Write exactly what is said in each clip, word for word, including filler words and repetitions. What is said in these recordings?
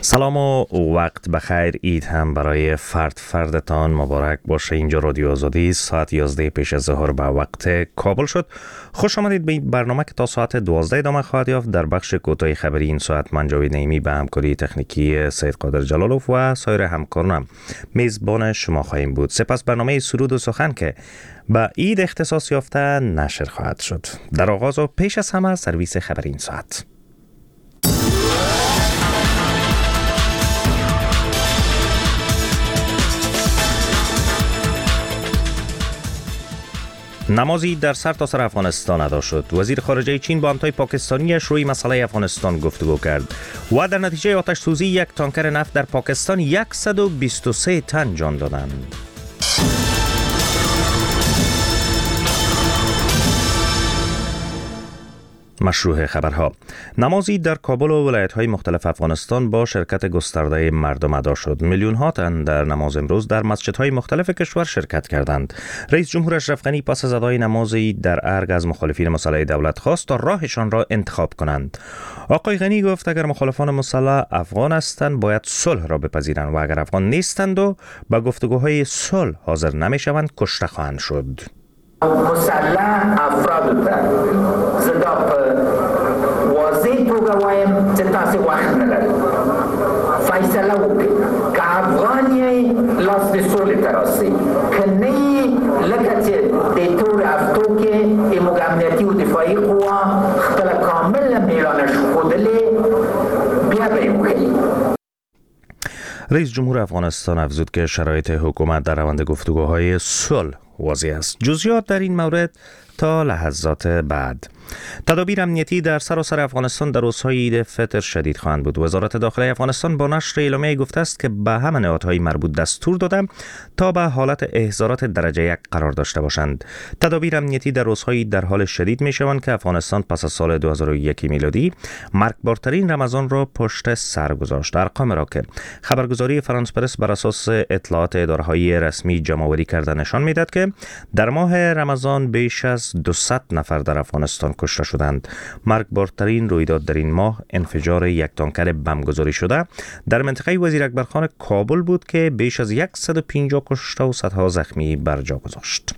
سلام و وقت بخیر. عید هم برای فرد فردتان مبارک باشه. اینجا رادیو آزادی ساعت یازده پیش از ظهر به وقت کابل شد. خوش آمدید به این برنامه که تا ساعت دوازده ادامه خواهد یافت. در بخش کوتاه خبری این ساعت من جاوید نعیمی به همکاری تکنیکی سید قادر جلالوف و سایر همکارانم میزبان شما خواهیم بود. سپس برنامه سرود و سخن که به عید اختصاص یافته نشر خواهد شد. در آغاز و پیش از همه سرویس خبری این ساعت. نمازی در سرتاسر سر افغانستان ادا شد. وزیر خارجه چین با همتای پاکستانیش روی مسئله افغانستان گفتگو کرد و در نتیجه آتش سوزی یک تانکر نفت در پاکستان صد و بیست و سه تن جان دادند. مشروع خبرها. نمازی در کابل و ولایت‌های مختلف افغانستان با شرکت گسترده مردم ادا شد. میلیون‌ها تن در نماز امروز در مسجدهای مختلف کشور شرکت کردند. رئیس جمهور اشرف غنی پس از ادای نمازی در ارگ از مخالفین مسئله دولت خواست تا راهشان را انتخاب کنند. آقای غنی گفت اگر مخالفان مسئله افغان هستند باید صلح را بپذیرند و اگر افغان نیستند و به گفتگوهای صلح حاضر نمی‌شوند کشته خواهند شد. مسلح افراد ته زدا په واضح توګه وایم چې تاسو وخت نه لرئ فیصله وکړئ که افغان یې لاس د سولې ته راسئ که نه یې لکه چې د تور هفتو کې زموږ امنیتي و دفاعي قوا خپله کامله میړانه ښودلې بیا به یې وښیي. رئیس جمهور افغانستان افزود که شرایط حکومت در روند گفتگوهای صلح واضح است. جزئیات در این مورد تا لحظات بعد. تدابیر امنیتی در سراسر افغانستان در روزهای عید فطر شدید خواهند بود. وزارت داخلی افغانستان با نشر اعلامیه گفته است که به همه نهادهای مربوط دستور داده تا به حالت احضارات درجه یک قرار داشته باشند. تدابیر امنیتی در روزهای در حال شدید می شوند که افغانستان پس از سال دو هزار و یک میلادی مرگبارترین رمضان را پشت سر گذاشت. ارقام را که خبرگزاری فرانس پرس بر اساس اطلاعات اداره‌های رسمی جمع‌آوری کرده نشان میدهد که در ماه رمضان بیش از دویست نفر در افغانستان کشته شدند. مرگبارترین رویداد در این ماه انفجار یک تانکر بمبگذاری شده در منطقه وزیر اکبرخان کابل بود که بیش از صد و پنجاه کشته و صدها زخمی بر جا گذاشت.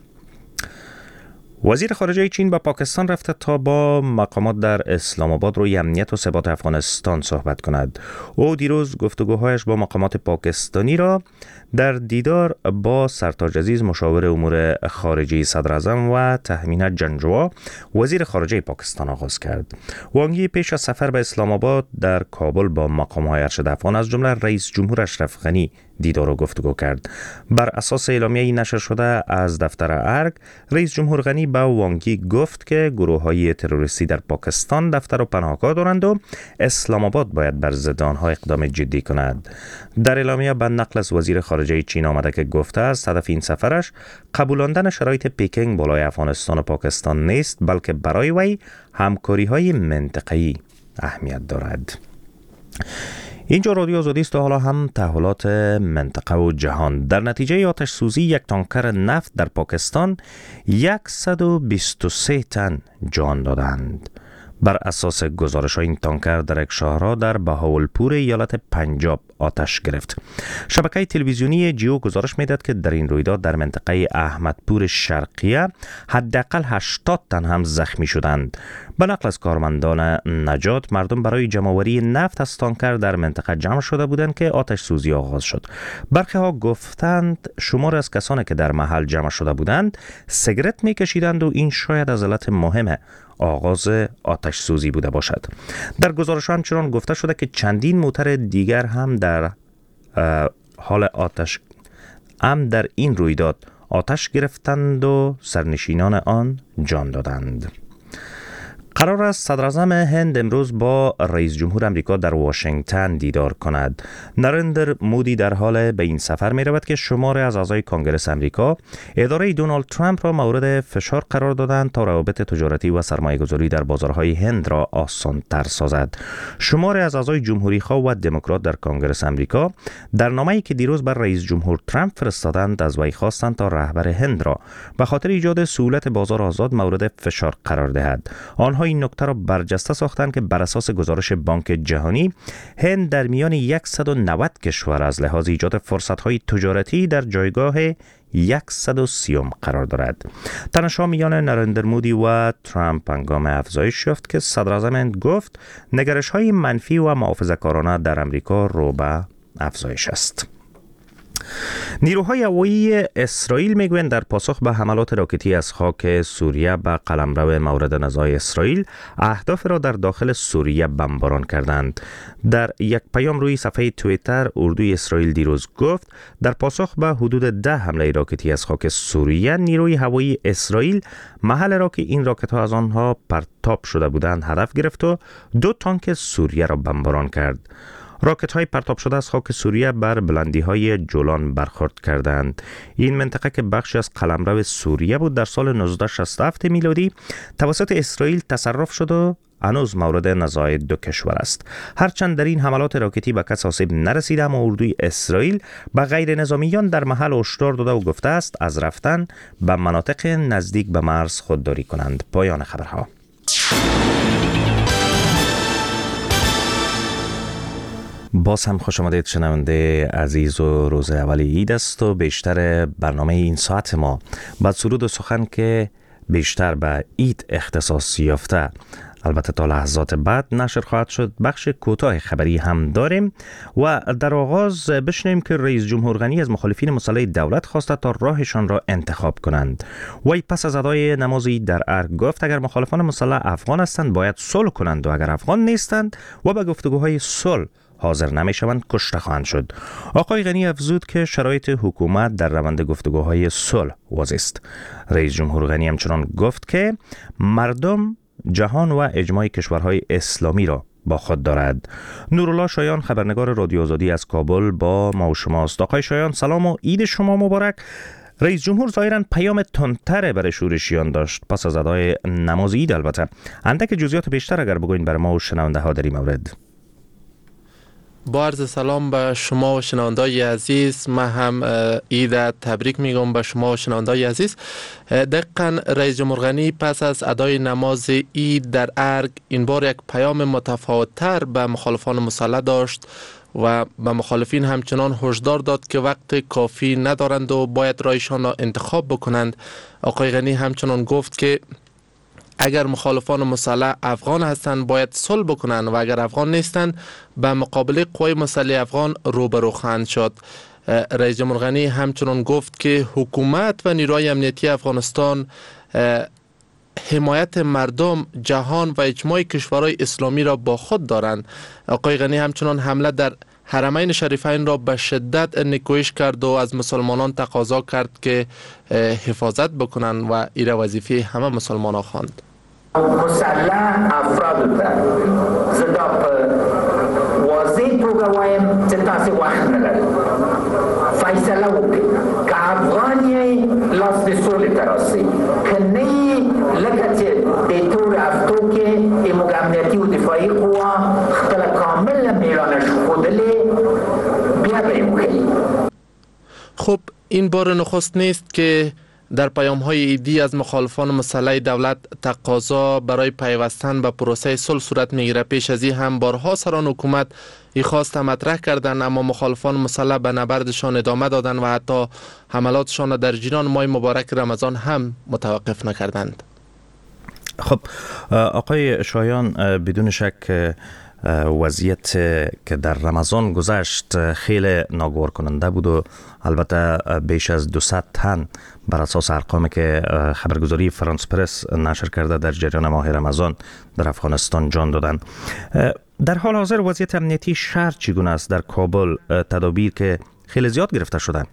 وزیر خارجه چین به پاکستان رفته تا با مقامات در اسلام آباد روی امنیت و ثبات افغانستان صحبت کند. او دیروز گفتگوهایش با مقامات پاکستانی را در دیدار با سرتاج عزیز مشاور امور خارجه صدر اعظم و تهمینه جنجوا وزیر خارجه پاکستان آغاز کرد. وانگ یی پیش از سفر به اسلام آباد در کابل با مقام‌های ارشد افغان از جمله رئیس جمهور اشرف غنی دیدار و گفتگو کرد. بر اساس اعلامیه‌ای نشر شده از دفتر ارگ، رئیس جمهور غنی به وانگ یی گفت که گروه‌های تروریستی در پاکستان دفتر و پناهگاه دارند و اسلام آباد باید بر ضد آنها اقدام جدی کند. در اعلامیه به نقل از وزیر خارجه چین آمده که گفته است هدف این سفرش قبولاندن شرایط پکینگ بالای افغانستان و پاکستان نیست بلکه برای وی همکاری‌های منطقه‌ای اهمیت دارد. اینجا رادیو آزادی است و حالا هم تحولات منطقه و جهان. در نتیجه آتش سوزی یک تانکر نفت در پاکستان صد و بیست و سه تن جان دادند. بر اساس گزارش این تانکر در یک شهرها در بهاولپور ایالت پنجاب آتش گرفت. شبکه تلویزیونی جیو گزارش میداد که در این رویداد در منطقه احمدپور شرقیه حداقل هشتاد تن هم زخمی شدند. به نقل از کارمندان نجات، مردم برای جمع‌آوری نفت از تانکر در منطقه جمع شده بودند که آتش سوزی آغاز شد. برخی ها گفتند شمار از کسانی که در محل جمع شده بودند سیگرت میکشیدند و این شاید از علت مهم آغاز آتش سوزی بوده باشد. در گزارش همچنان گفته شده که چندین موتر دیگر هم در حال آتش هم در این رویداد آتش گرفتند و سرنشینان آن جان دادند. قرار است صدر اعظم هند امروز با رئیس جمهور امریکا در واشنگتن دیدار کند. نریندر مودی در حال به این سفر می رود که شماری از اعضای کنگره امریکا اداره دونالد ترامپ را مورد فشار قرار دادند تا روابط تجارتی و سرمایه‌گذاری در بازارهای هند را آسان‌تر سازد. شماری از اعضای جمهوری‌خواه و دموکرات در کنگره امریکا در نامه‌ای که دیروز بر رئیس جمهور ترامپ فرستادند از وی خواستند تا رهبر هند را به خاطر ایجاد سهولت بازار آزاد مورد فشار قرار دهد. آنها آنها این نکته را برجسته ساختند که بر اساس گزارش بانک جهانی هند در میان صد و نود کشور از لحاظ ایجاد فرصت‌های تجارتی در جایگاه صد و سی قرار دارد. تنش‌ها میان نریندر مودی و ترامپ هنگام افزایش یافت که صدراعظم هند گفت نگرش‌های منفی و محافظه‌کارانه در امریکا رو به افزایش است. نیروهای هوایی اسرائیل میگویند در پاسخ به حملات راکتی از خاک سوریه به قلمرو مورد نزاع اسرائیل اهداف را در داخل سوریه بمباران کردند. در یک پیام روی صفحه توییتر اردوی اسرائیل دیروز گفت در پاسخ به حدود ده حمله راکتی از خاک سوریه نیروی هوایی اسرائیل محل را که این راکت ها از آنها پرتاب شده بودند هدف گرفت و دو تانک سوریه را بمباران کرد. راکت های پرتاب شده از خاک سوریه بر بلندی های جولان برخورد کردند. این منطقه که بخشی از قلمرو سوریه بود در سال نوزده شصت و هفت میلادی توسط اسرائیل تصرف شد و هنوز مورد نزاع دو کشور است. هرچند در این حملات راکتی به کس آسیب نرسیده اما اردوی اسرائیل به غیر نظامیان در محل هشدار داده و گفته است از رفتن به مناطق نزدیک به مرز خودداری کنند. پایان خبرها. باز هم خوش آمدید شنونده عزیز و روز اول عید است و بیشتر برنامه این ساعت ما بعد سرود و سخن که بیشتر به عید اختصاص یافته البته تا لحظات بعد نشر خواهد شد. بخش کوتاه خبری هم داریم و در آغاز بشنویم که رئیس جمهور غنی از مخالفین مسلح دولت خواسته تا راهشان را انتخاب کنند. وی پس از ادای نماز عید در ارگ گفت اگر مخالفان مسلح افغان هستند باید صلح کنند و اگر افغان نیستند و به گفتگوهای صلح حاضر نمی شوند کشته خواهند شد. آقای غنی افزود که شرایط حکومت در روند گفتگوهای صلح واضح است. رئیس جمهور غنی همچنان گفت که مردم جهان و اجماع کشورهای اسلامی را با خود دارد. نورالله شایان خبرنگار رادیو آزادی از کابل با ما و شماست. آقای شایان سلام و عید شما مبارک. رئیس جمهور ظاهراً پیام تندتر برای شورشیان داشت پس از ادای نماز عید. البته اندک جزئیات بیشتر اگر بگوین برای ما و شنونده ها در این مورد. با عرض سلام به شما و شنوندای عزیز، من هم عید تبریک میگم به شما و شنوندای عزیز. دقیقاً رئیس جمهور غنی پس از ادای نماز عید در ارگ این بار یک پیام متفاوت‌تر به مخالفان مسلح داشت و به مخالفین همچنان هشدار داد که وقت کافی ندارند و باید رایشان را انتخاب بکنند. آقای غنی همچنان گفت که اگر مخالفان مسلح افغان هستند باید صلح بکنند و اگر افغان نیستند به مقابله قوای مسلح افغان روبرو خواهند شد. رئیس جمهور غنی همچنان گفت که حکومت و نیروهای امنیتی افغانستان حمایت مردم، جهان و اجماع کشورهای اسلامی را با خود دارند. آقای غنی همچنان حمله در حرمین شریفین را به شدت نکوهش کرد و از مسلمانان تقاضا کرد که حفاظت بکنند و این وظیفه همه مسلمانان خواند. مسلح افراد ته زدا په واضح توګه وایم چې تاسې وخت نه لرئ فیصله وکړئ که افغان یې لاس د سولې ته راسئ که نه یې لکه چې د تور هفتو کې زموږ امنیتي و دفاعي قوا خپله کامله مېړانه ښودلې بیا به یې وښیي. خب این بار نخست نیست که در پیام های عیدی از مخالفان مسلح دولت تقاضا برای پیوستن به پروسه صلح صورت میگیره. پیش از این هم بارها سران حکومت این خواست مطرح کردند اما مخالفان مسلح به نبردشان ادامه دادند و حتی حملاتشان در جریان ماه مبارک رمضان هم متوقف نکردند. خب آقای شایان، بدون شک وضعیت که در رمضان گذشت خیلی ناگوار کننده بود و البته بیش از دویست تن بر اساس ارقامی که خبرگزاری فرانس پرس نشر کرده در جریان ماه رمضان در افغانستان جان دادند. در حال حاضر وضعیت امنیتی شهر چگونه است؟ در کابل تدابیر که خیلی زیاد گرفته شدند.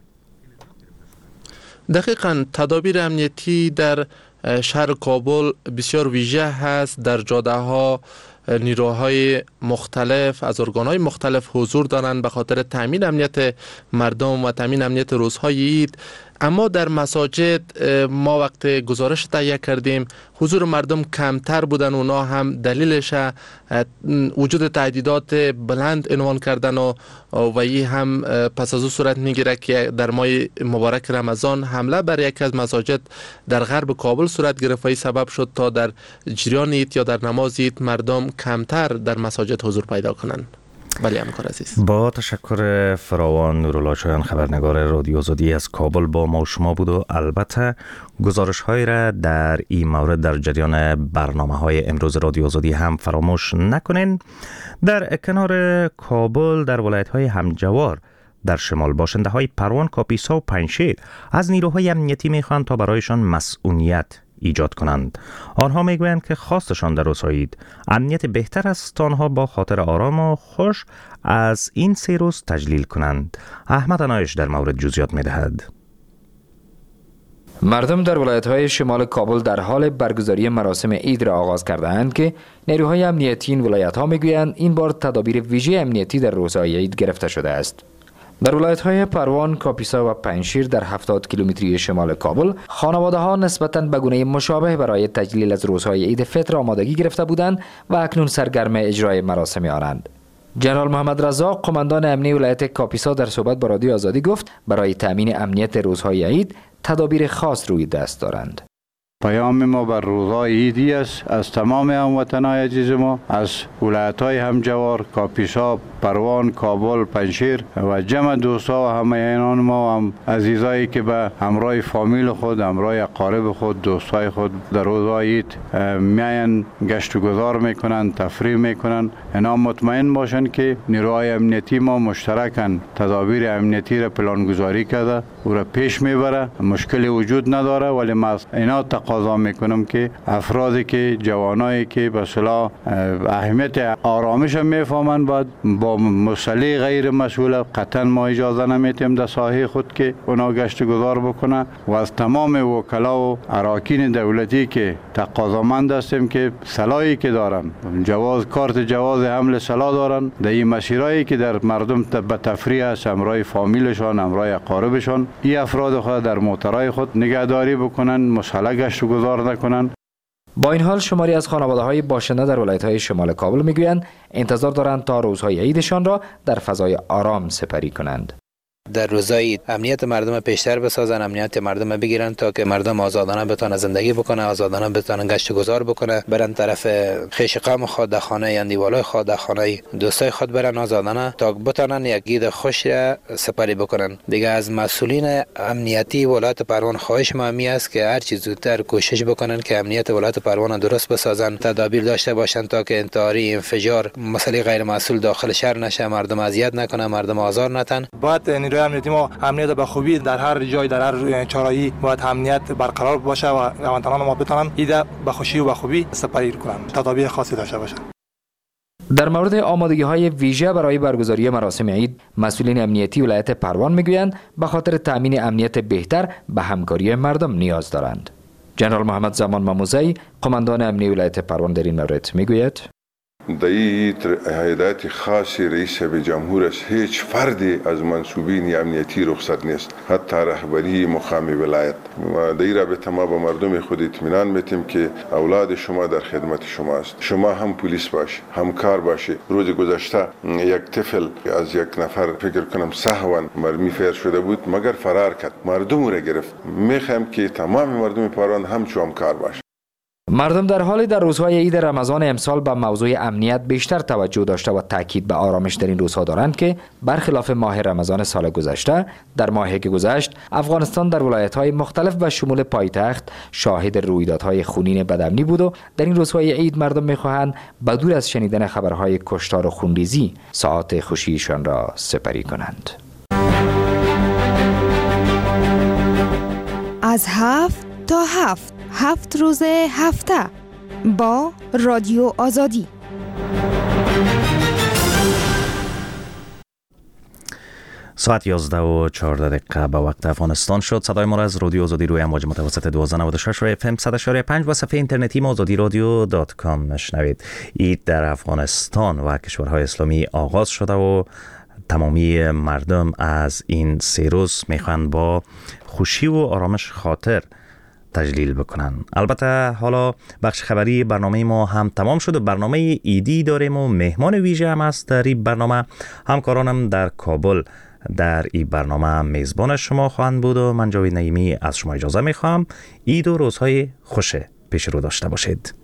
دقیقاً تدابیر امنیتی در شهر کابل بسیار ویژه هست. در جاده ها نیروهای مختلف از ارگانهای مختلف حضور دارند به خاطر تامین امنیت مردم و تامین امنیت روزهای عید. اما در مساجد ما وقت گزارش تهیه کردیم حضور مردم کمتر بودن. اونا هم دلیلش وجود تهدیدات بلند عنوان کردن و و این هم پس از او صورت میگیره که در ماه مبارک رمضان حمله بر یک از مساجد در غرب کابل صورت گرفت و این سبب شد تا در جریان عید یا در نماز عید مردم کمتر در مساجد حضور پیدا کنند. بله همکار عزیز، با تشکر فراوان. نورالله شایان خبرنگار رادیو آزادی از کابل با ما و شما بود و البته گزارش های را در این مورد در جریان برنامه های امروز رادیو آزادی هم فراموش نکنین. در کنار کابل در ولایت های همجوار در شمال باشنده های پروان، کاپیسا و پنجشیر از نیروهای امنیتی میخوان تا برایشان مسئولیت ایجاد کنند. آنها میگویند که خواستشان در روزهای عید امنیت بهتر است تا آنها با خاطر آرام و خوش از این سه روز تجلیل کنند. احمد عنایش در مورد جزئیات میدهد. مردم در ولایت‌های شمال کابل در حال برگزاری مراسم عید را آغاز کرده‌اند که نیروهای امنیتی این ولایت‌ها میگویند این بار تدابیر ویژه امنیتی در روزهای عید گرفته شده است. در ولایت‌های پروان، کاپیسا و پنجشیر در هفتاد کیلومتری شمال کابل خانواده‌ها نسبتاً به گونه مشابه برای تجلیل از روزهای عید فطر آمادگی گرفته بودند و اکنون سرگرم اجرای مراسم آنند. جنرال محمد رزاق، قماندان امنی ولایت کاپیسا، در صحبت با رادیو آزادی گفت برای تأمین امنیت روزهای عید تدابیر خاص روی دست دارند. پیام ما بر روزهای عیدی است از تمام هموطنان عزیز ما از ولایت‌های همجوار، کاپیسا، پروان، کابل، پنجشیر و جمع دوستا و همراهان ما و هم عزیزایی که به همراه فامیل خود، همراه اقارب خود، دوستای خود در روزهای عید میاین گشت و گذار میکنن، تفریح میکنن. اینا مطمئن باشن که نیروهای امنیتی ما مشترکاً تدابیر امنیتی را پلانگذاری کرده او را پیش میبره. مشکلی وجود نداره، ولی ما اینا تقاضا میکنم که افرادی که جوانایی که به اصطلاح اهمیت آرامش میفهمن باید با مسئله غیر مسئول قطعا ما اجازه نمیتیم در ساحه خود که اونا گشت گذار بکنه و از تمام وکلا و اراکین دولتی که تقاضامند هستیم که سلاحی که دارن، جواز کارت جواز حمل سلاح دارن، در این مسیرایی که در مردم به تفریح است، همراه فامیلشان، همراه اقاربشان، این افراد خود در موترهای خود نگهداری بکنن، مسئله گشت گذار نکنن. با این حال شماری از خانواده‌های باشنده در ولایت‌های شمال کابل میگویند انتظار دارند تا روزهای عیدشان را در فضای آرام سپری کنند. در روزهای امنیت مردم پیشتر بسازن، امنیت مردم بگیرن تا که مردم آزادانه بتونه زندگی بکنه، آزادانه بتونن گشت گذار بکنه، برن طرف خیش قوم خود، در خانه اندیوالای خود، در خانه دوستای خود برن آزادانه تا بتونن یک عید خوش را سپری بکنن. دیگه از مسئولین امنیتی ولایت پروان خواهش ما می است که هر چیز زودتر کوشش بکنن که امنیت ولایت پروان درست بسازن، تدابیر داشته باشن تا که انتحاری، انفجار، مسئله غیر مسئول داخل شهر نشه، مردم اذیت نکنه، مردم آزار نتن. بعد نیروی امنیتی ما امنیت به خوبی در هر جای، در هر چهارراهی باید امنیت برقرار باشه و هموطنان ما بتونن عید به خوشی و به خوبی سپری کنند، تدابیر خاصی داشته باشند. در مورد آمادگی های ویژه برای برگزاری مراسم عید، مسئولین امنیتی ولایت پروان میگویند به خاطر تامین امنیت بهتر به همکاری مردم نیاز دارند. جنرال محمد زمان مموزی، قماندان امنی ولایت پروان، در این مورد میگوید: در این هدایت خاصی رئیس جمهور است، هیچ فردی از منصوبین امنیتی رخصت نیست، حتی رهبری مقام ولایت. در این رابطه ما به مردم خود اطمینان میتیم که اولاد شما در خدمت شما است. شما هم پلیس باشی، همکار باشی. روز گذشته یک طفل از یک نفر فکر کنم سهوا مرمی فیر شده بود مگر فرار کرد، مردم را گرفت. میخوایم که تمام مردم پروان همچون همکار باشند. مردم در حال در روزهای عید رمضان امسال به موضوع امنیت بیشتر توجه داشته و تاکید به آرامش در این روزها دارند که برخلاف ماه رمضان سال گذشته، در ماهی که گذشت افغانستان در ولایت‌های مختلف و شمول پایتخت شاهد رویدادهای خونین بدامنی بود و در این روزهای عید مردم می‌خواهند بدور از شنیدن خبرهای کشتار و خونریزی ساعات خوشیشان را سپری کنند. از هفت تا هفت هفت روز هفته با رادیو آزادی. ساعت یازده و چهارده دقیقه به وقت افغانستان شد. صدای ما را از رادیو آزادی روی امواج متوسط دوازده و نود و شش و اف ام صد و شش و پنج و صفحه اینترنتی ما آزادی رادیو دات کام میشنوید. عید در افغانستان و کشورهای اسلامی آغاز شده و تمامی مردم از این سه روز میخوان با خوشی و آرامش خاطر تجلیل بکنن. البته حالا بخش خبری برنامه ما هم تمام شد و برنامه ایدی داریم و مهمان ویژه هم است در این برنامه. همکارانم در کابل در این برنامه میزبان شما خواهند بود و من جاوید نعیمی از شما اجازه میخوام. عید و روزهای خوش پیش رو داشته باشید.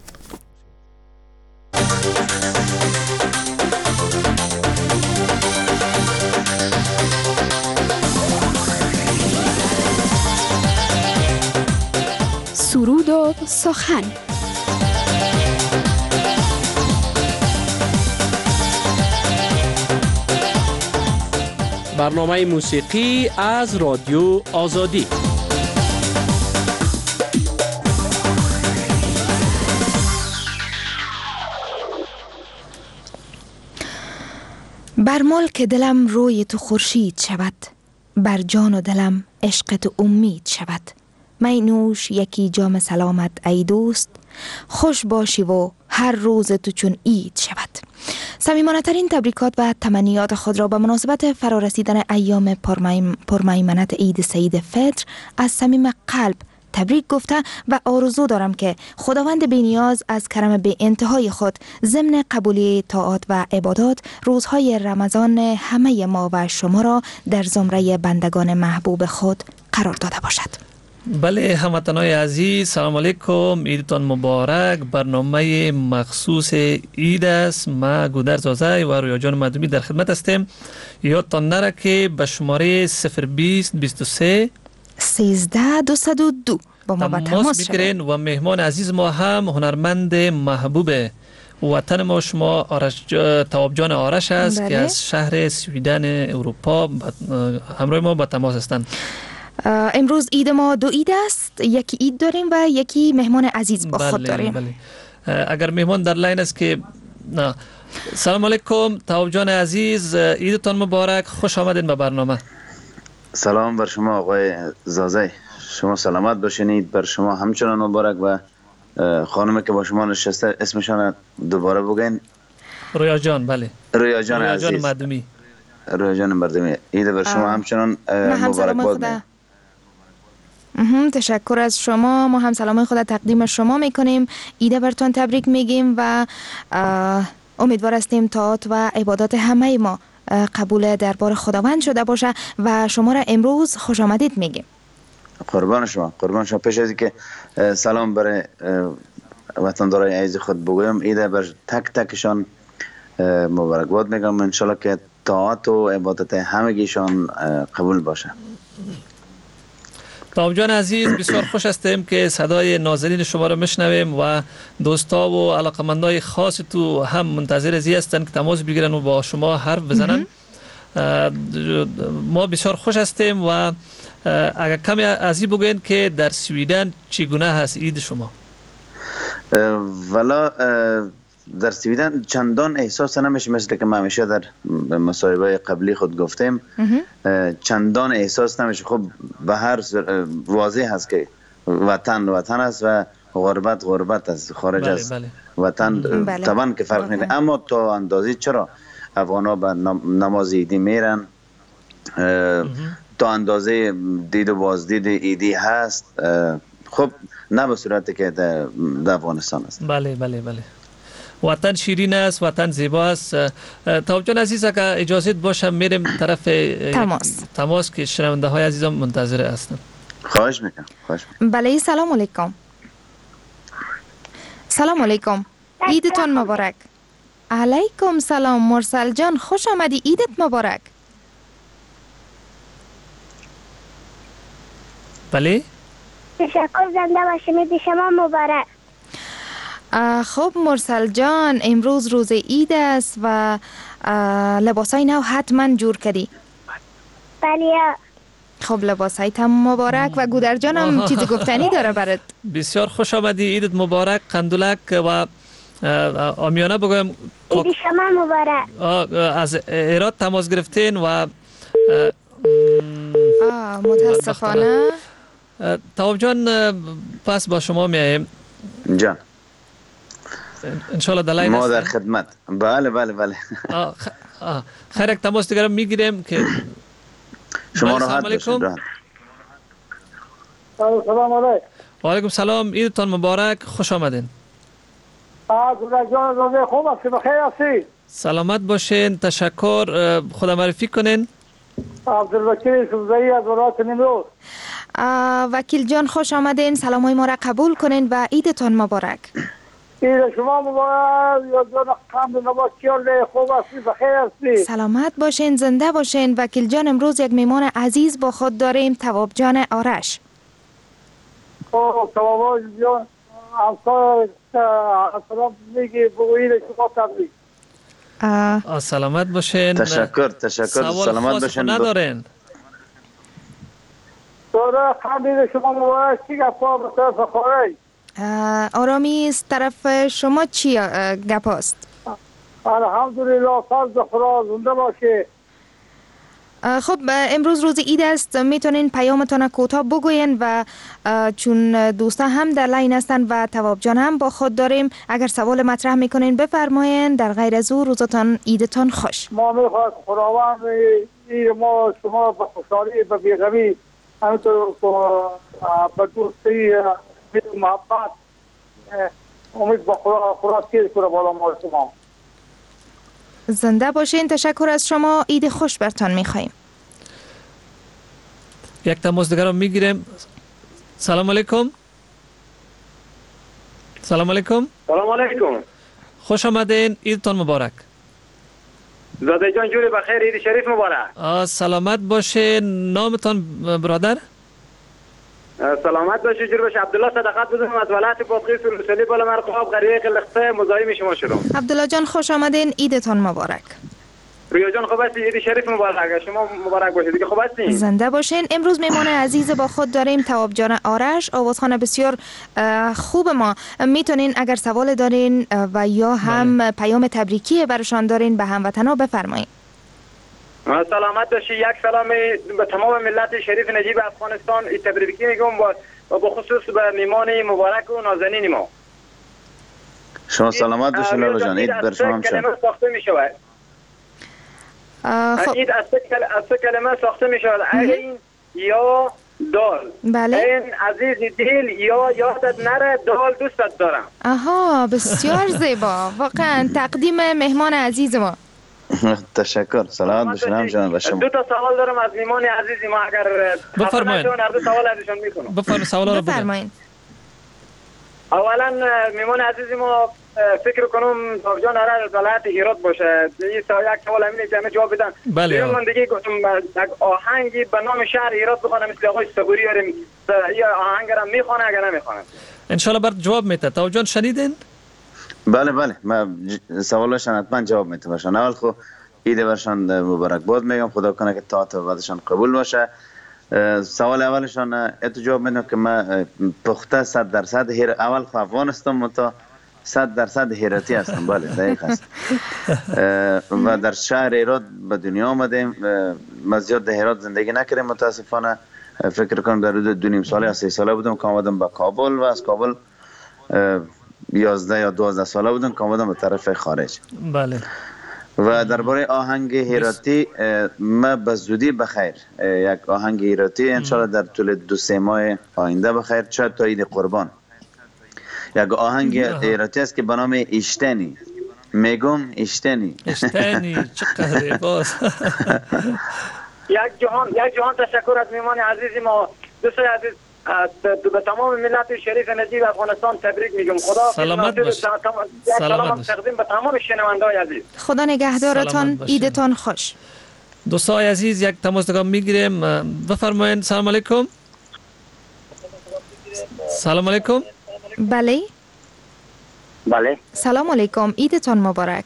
سرود و سخن. برنامه موسیقی از رادیو آزادی. بر ملک دلم روی تو خورشید شود، بر جان و دلم عشق تو امید شود. می نوش یکی جام سلامت ای دوست، خوش باشی و هر روز تو چون عید شود. صمیمانه ترین تبریکات و تمنیات خود را به مناسبت فرارسیدن ایام پرمیمنت عید سعید فطر از صمیم قلب تبریک گفته و آرزو دارم که خداوند بی‌نیاز از کرم بی انتهای خود ضمن قبولی طاعات و عبادات روزهای رمضان همه ما و شما را در زمره بندگان محبوب خود قرار داده باشد. بله هموطنان عزیز، سلام علیکم، عیدتان مبارک. برنامه مخصوص عید است. ما گودرز آزای و رویا جان مدومی در خدمت هستیم. یادتان نره که به شماره صفر بیست بیست و سه سیزده دوصد و دو با ما با تماس بگیرین و مهمان عزیز ما هم هنرمند محبوب وطن ما شما آرش تواب جان آرش است. بله. که از شهر سویدن اروپا همراه ما با تماس هستند. امروز عید ما دو عید است، یکی عید داریم و یکی مهمان عزیز با خود داریم. بله. اگر مهمان در لاین است که نه. سلام علیکم تواب جان عزیز، عیدتان مبارک، خوش آمدین به برنامه. سلام بر شما آقای زازی، شما سلامت باشین. بر شما همچنان مبارک و خانمی که با شما نشسته اسمشان دوباره بگین. رویا جان. بله رویا جان رویا عزیز، جان مدومی. رویا جان مدومی، عید بر شما همچنان مبارک باد. تشکر از شما. ما هم سلام خود تقدیم شما میکنیم، عید برتون تبریک میگیم و امیدوار هستیم طاعات و عبادات همه ما قبول دربار خداوند شده باشه و شما را امروز خوش آمدید میگیم. قربان شما، قربان شما. پیش از که سلام برای وطندارای عزیز خود بگویم، عید بر تک تکشان مبارک باد میگم. انشالله که طاعات و عبادت همگیشان قبول باشه. تواب جان عزیز، بسیار خوش هستیم که صدای نازنین شما را میشنویم و دوستا و علاقمندای خاص تو هم منتظر ازی هستند که تماس بگیرن و با شما حرف بزنن. ما بسیار خوش هستیم و اگر کمی ازی بگوین که در سویدن چگونه هست عید شما؟ والا در سویدن چندان احساس نمیشه، مثل که ما همیشه در مصاحبه قبلی خود گفتیم. چندان احساس نمیشه. خب به هر واضح هست که وطن وطن است و غربت غربت است. خارج بله، از بله. وطن بله. طبعا که فرق نمیکنه، اما تا اندازه چرا افغانا به نماز عیدی میرن، تا اندازه دید و بازدید عیدی هست. خب نه به صورتی که در افغانستان است. بله بله بله. وطن شیرین است، وطن زیبا است. تواب جان عزیز اگر اجازت باشه میریم طرف تماس تماس که شنونده های عزیزم منتظر هستن. خواهش میکنم. خواهش میکنم. بله سلام علیکم. سلام علیکم، عیدتان مبارک. علیکم سلام مرسل جان، خوش آمدی، عیدت مبارک. بله تشکر، زنده باشید، شما مبارک. خب مرسل جان، امروز روز عید است و لباسای نو حتما جور کردی. بله. خب لباسای تم مبارک و گودر جانم چیزی گفتنی داره برات. بسیار خوش آمدی، عیدت مبارک، قندولک و آمیانه بگویم عید شما مبارک. از ایراد تماس گرفتین و متاسفانه. تواب جان پس با شما میاییم. جان انشالله دلائل ما در خدمت. بله بله بله. خیر، یک تماس دیگر میگیریم که شما بله، راحت سلام علیکم. باشید. سلام علیکم. و علیکم سلام، عیدتان مبارک، خوش آمدین. عبدالله جان روزه خوب است، بخیر هستی؟ سلامت باشین، تشکر. خدا معرفی کنین. عبدالوکیل سوزایی از ولایت نیمروز. وکیل جان خوش آمدین، سلام های ما را قبول کنین و عیدتان مبارک. عید شما مبارک. یا جان خمد نباشیال خوب هستی، بخیر هستی؟ سلامت باشین، زنده باشین. وکیل جان امروز یک میمان عزیز با خود داریم، تواب جان آرش. او تواب جان همسا سلام میگی بگویید شما تبریک. سلامت باشین. تشکر تشکر. سلامت باشین. ندارین داره خمید شما مبارک. چی گفتا به طرف خارج؟ آرامی از طرف شما چی گپ است؟ الحمدلله، فرض خدا زنده باشه. خب امروز روز عید است، میتونین پیامتان کوتاه بگوین و چون دوستا هم در لاین هستن و تواب جان هم با خود داریم، اگر سوال مطرح میکنین بفرمایین. در غیر از او روزتان عیدتان خوش. ما میخواهد خداوند عید ما شما به خوشحالی به بیغمی همینطور به دوستی به محبت امید با خدا خدا تیر کنه بالا ما شما. زنده باشین. تشکر از شما. عید خوش برتان میخواییم. یک تماس دیگر رو میگیریم. سلام علیکم. سلام علیکم. سلام علیکم. خوش آمدین، عیدتان مبارک. زاده جان جوری بخیر، عید شریف مبارک. سلامت باشین. نامتان برادر؟ سلامت باشی، جور باشی. عبدالله صدقات بزنم از ولایت بادغیس رسولی بالا مرقاب قریه قلقطه مزاحم شما شدم. عبدالله جان خوش آمدین، عیدتان مبارک. رویا جان خوب هستی؟ عید شریف مبارک. شما مبارک باشید. دیگه خوب هستین؟ زنده باشین. امروز میمان عزیز با خود داریم، تواب جان آرش، آوازخوان بسیار خوب ما. میتونین اگر سوال دارین و یا هم بله. پیام تبریکی برشان دارین به هموطنا بفرمایید. سلامت باشی. یک سلام به تمام ملت شریف نجیب افغانستان تبریکی میگم و به خصوص به میمان مبارک و نازنین ما. شما سلامت باشید لالا جان. عید بر شما هم کلمه ساخته می شود. عید از سه کلمه ساخته می شود. این یا دال. بله. این عزیز دل یا یادت نره دال دوستت دارم. آها بسیار زیبا. واقعا تقدیم مهمان عزیز ما. تشکر. سلامت باشین هم جان. دو تا سوال دارم از میمان عزیزی ما، اگر بفرمایید. هر دو سوال ازشون میکنم. بفرمایید سوالا رو بفرمایید. اولا میمان عزیزی ما فکر کنم تواب جان آرش از ولایت هرات باشه. این سوال یک سوال همینه که همه جواب بدن. بله. من دیگه گفتم یک آهنگی به نام شهر هرات بخونم مثل آقای صبوری داریم. این آهنگ را میخونه اگر نمیخونه ان شاء الله بر جواب میده. تواب جان شنیدین؟ بله بله، من سوالشان حتما جواب میتونم باشن. اول خو عید برشان مبارک باد میگم، خدا کنه که تا تا بعدشان قبول باشه. سوال اولشان اتو جواب میدم که من پخته صد درصد هر اول خو افغانستان متا صد درصد هراتی هستم. بله دقیق است. و در شهر هرات به دنیا آمدیم. ما زیاد در هرات زندگی نکردیم متاسفانه. فکر کنم در حدود دو نیم ساله یا سه ساله بودم که آمدم به کابل و از کابل یازده یا دوازده ساله بودم که آمدم به طرف خارج. بله. و درباره آهنگ هراتی ما به زودی بخیر یک آهنگ هراتی انشالله در طول دو سه ماه آینده بخیر، شاید تا عید قربان. یک آهنگ هراتی است که به نام اشتنی میگم. اشتنی اشتنی چقدر باز. یک جهان یک جهان تشکر از میمان عزیزی ما. دوستای عزیز به تمام ملت شریف نجیب افغانستان تبریک میگم. خدا سلامت باش. سلام تقدیم به تمام شنونده‌های عزیز. خدا نگهدارتان. عیدتان خوش. دوستای عزیز یک تماس دیگه میگیریم. بفرمایید. سلام علیکم. سلام علیکم. بله. بله. سلام علیکم. عیدتان مبارک.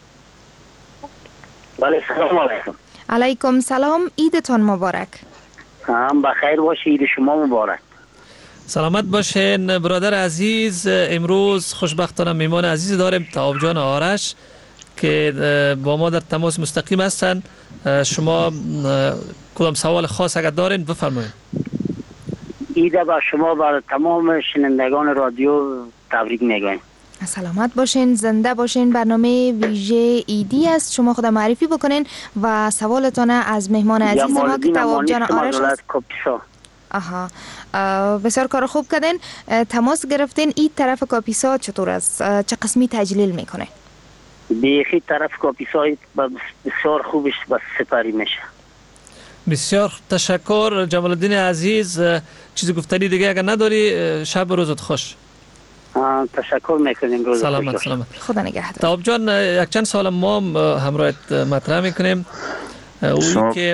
بله سلام علیکم. علیکم سلام. عیدتان مبارک. هم بخیر باشید. عید شما مبارک. سلامت باشین برادر عزیز. امروز خوشبختانه میمان عزیز داریم، تواب جان آرش که با ما در تماس مستقیم هستن. شما کدام سوال خاص اگر دارین بفرمایید. عید با شما و تمام شنوندگان رادیو تبریک میگم. سلامت باشین، زنده باشین. برنامه ویژه ایدی است، شما خود معرفی بکنین و سوالتان از مهمان عزیز ما که تواب جان آرش است. آها، بسیار کار خوب کردین. تماس گرفتین. این طرف کاپیسا چطور است؟ چه قسمی تجلیل میکنه؟ بیخی طرف کاپیسا بسیار خوبش بس سپری میشه. بسیار تشکر جمال الدین عزیز. چیزی گفتنی دیگه اگر نداری شب و روزت خوش. تشکر میکنیم. روز سلامت سلامت. خدا نگهدار. تواب جان، یک چند سال ما همراهت مطرح میکنیم. اونی که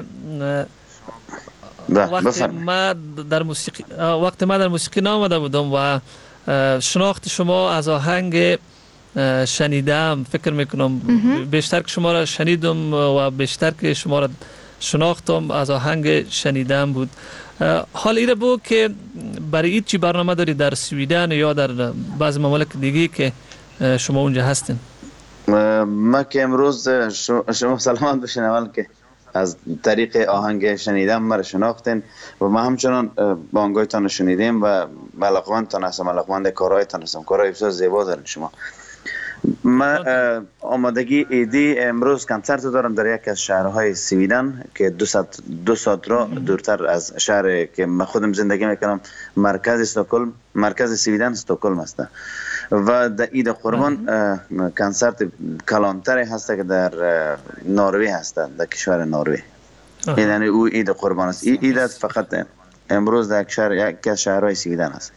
وقتی ما در موسیقی وقتی ما در موسیقی نامده بودم و شناخت شما از آهنگ شنیدم، فکر میکنم بیشتر که شما را شنیدم و بیشتر که شما را شناختم از آهنگ شنیدم بود. حال ایره بود که برای این چی برنامه داری در سویدن یا در بعض ممالک دیگه که شما اونجا هستین؟ ما که امروز شما سلامت باشین، اول که از طریق آهنگ شنیدم ما را شناختین و ما همچنان بانگایتان شنیدیم و علاقمندتان هستم، علاقمند کارهایتان هستم. کارهای بسیار زیبا دارین شما. ما آمادگی ایدی امروز کنسرت دارم در یک از شهرهای سویدن که دو ساعت دو ساعت را دورتر از شهر که من خودم زندگی میکنم، مرکز استکهلم، مرکز سویدن استکهلم است و در عید قربان کنسرت کلانتری هست که در نروژ هست، در کشور نروژ. یعنی او عید قربان است. عید فقط امروز در یک شهر، یک از شهرهای سویدن است.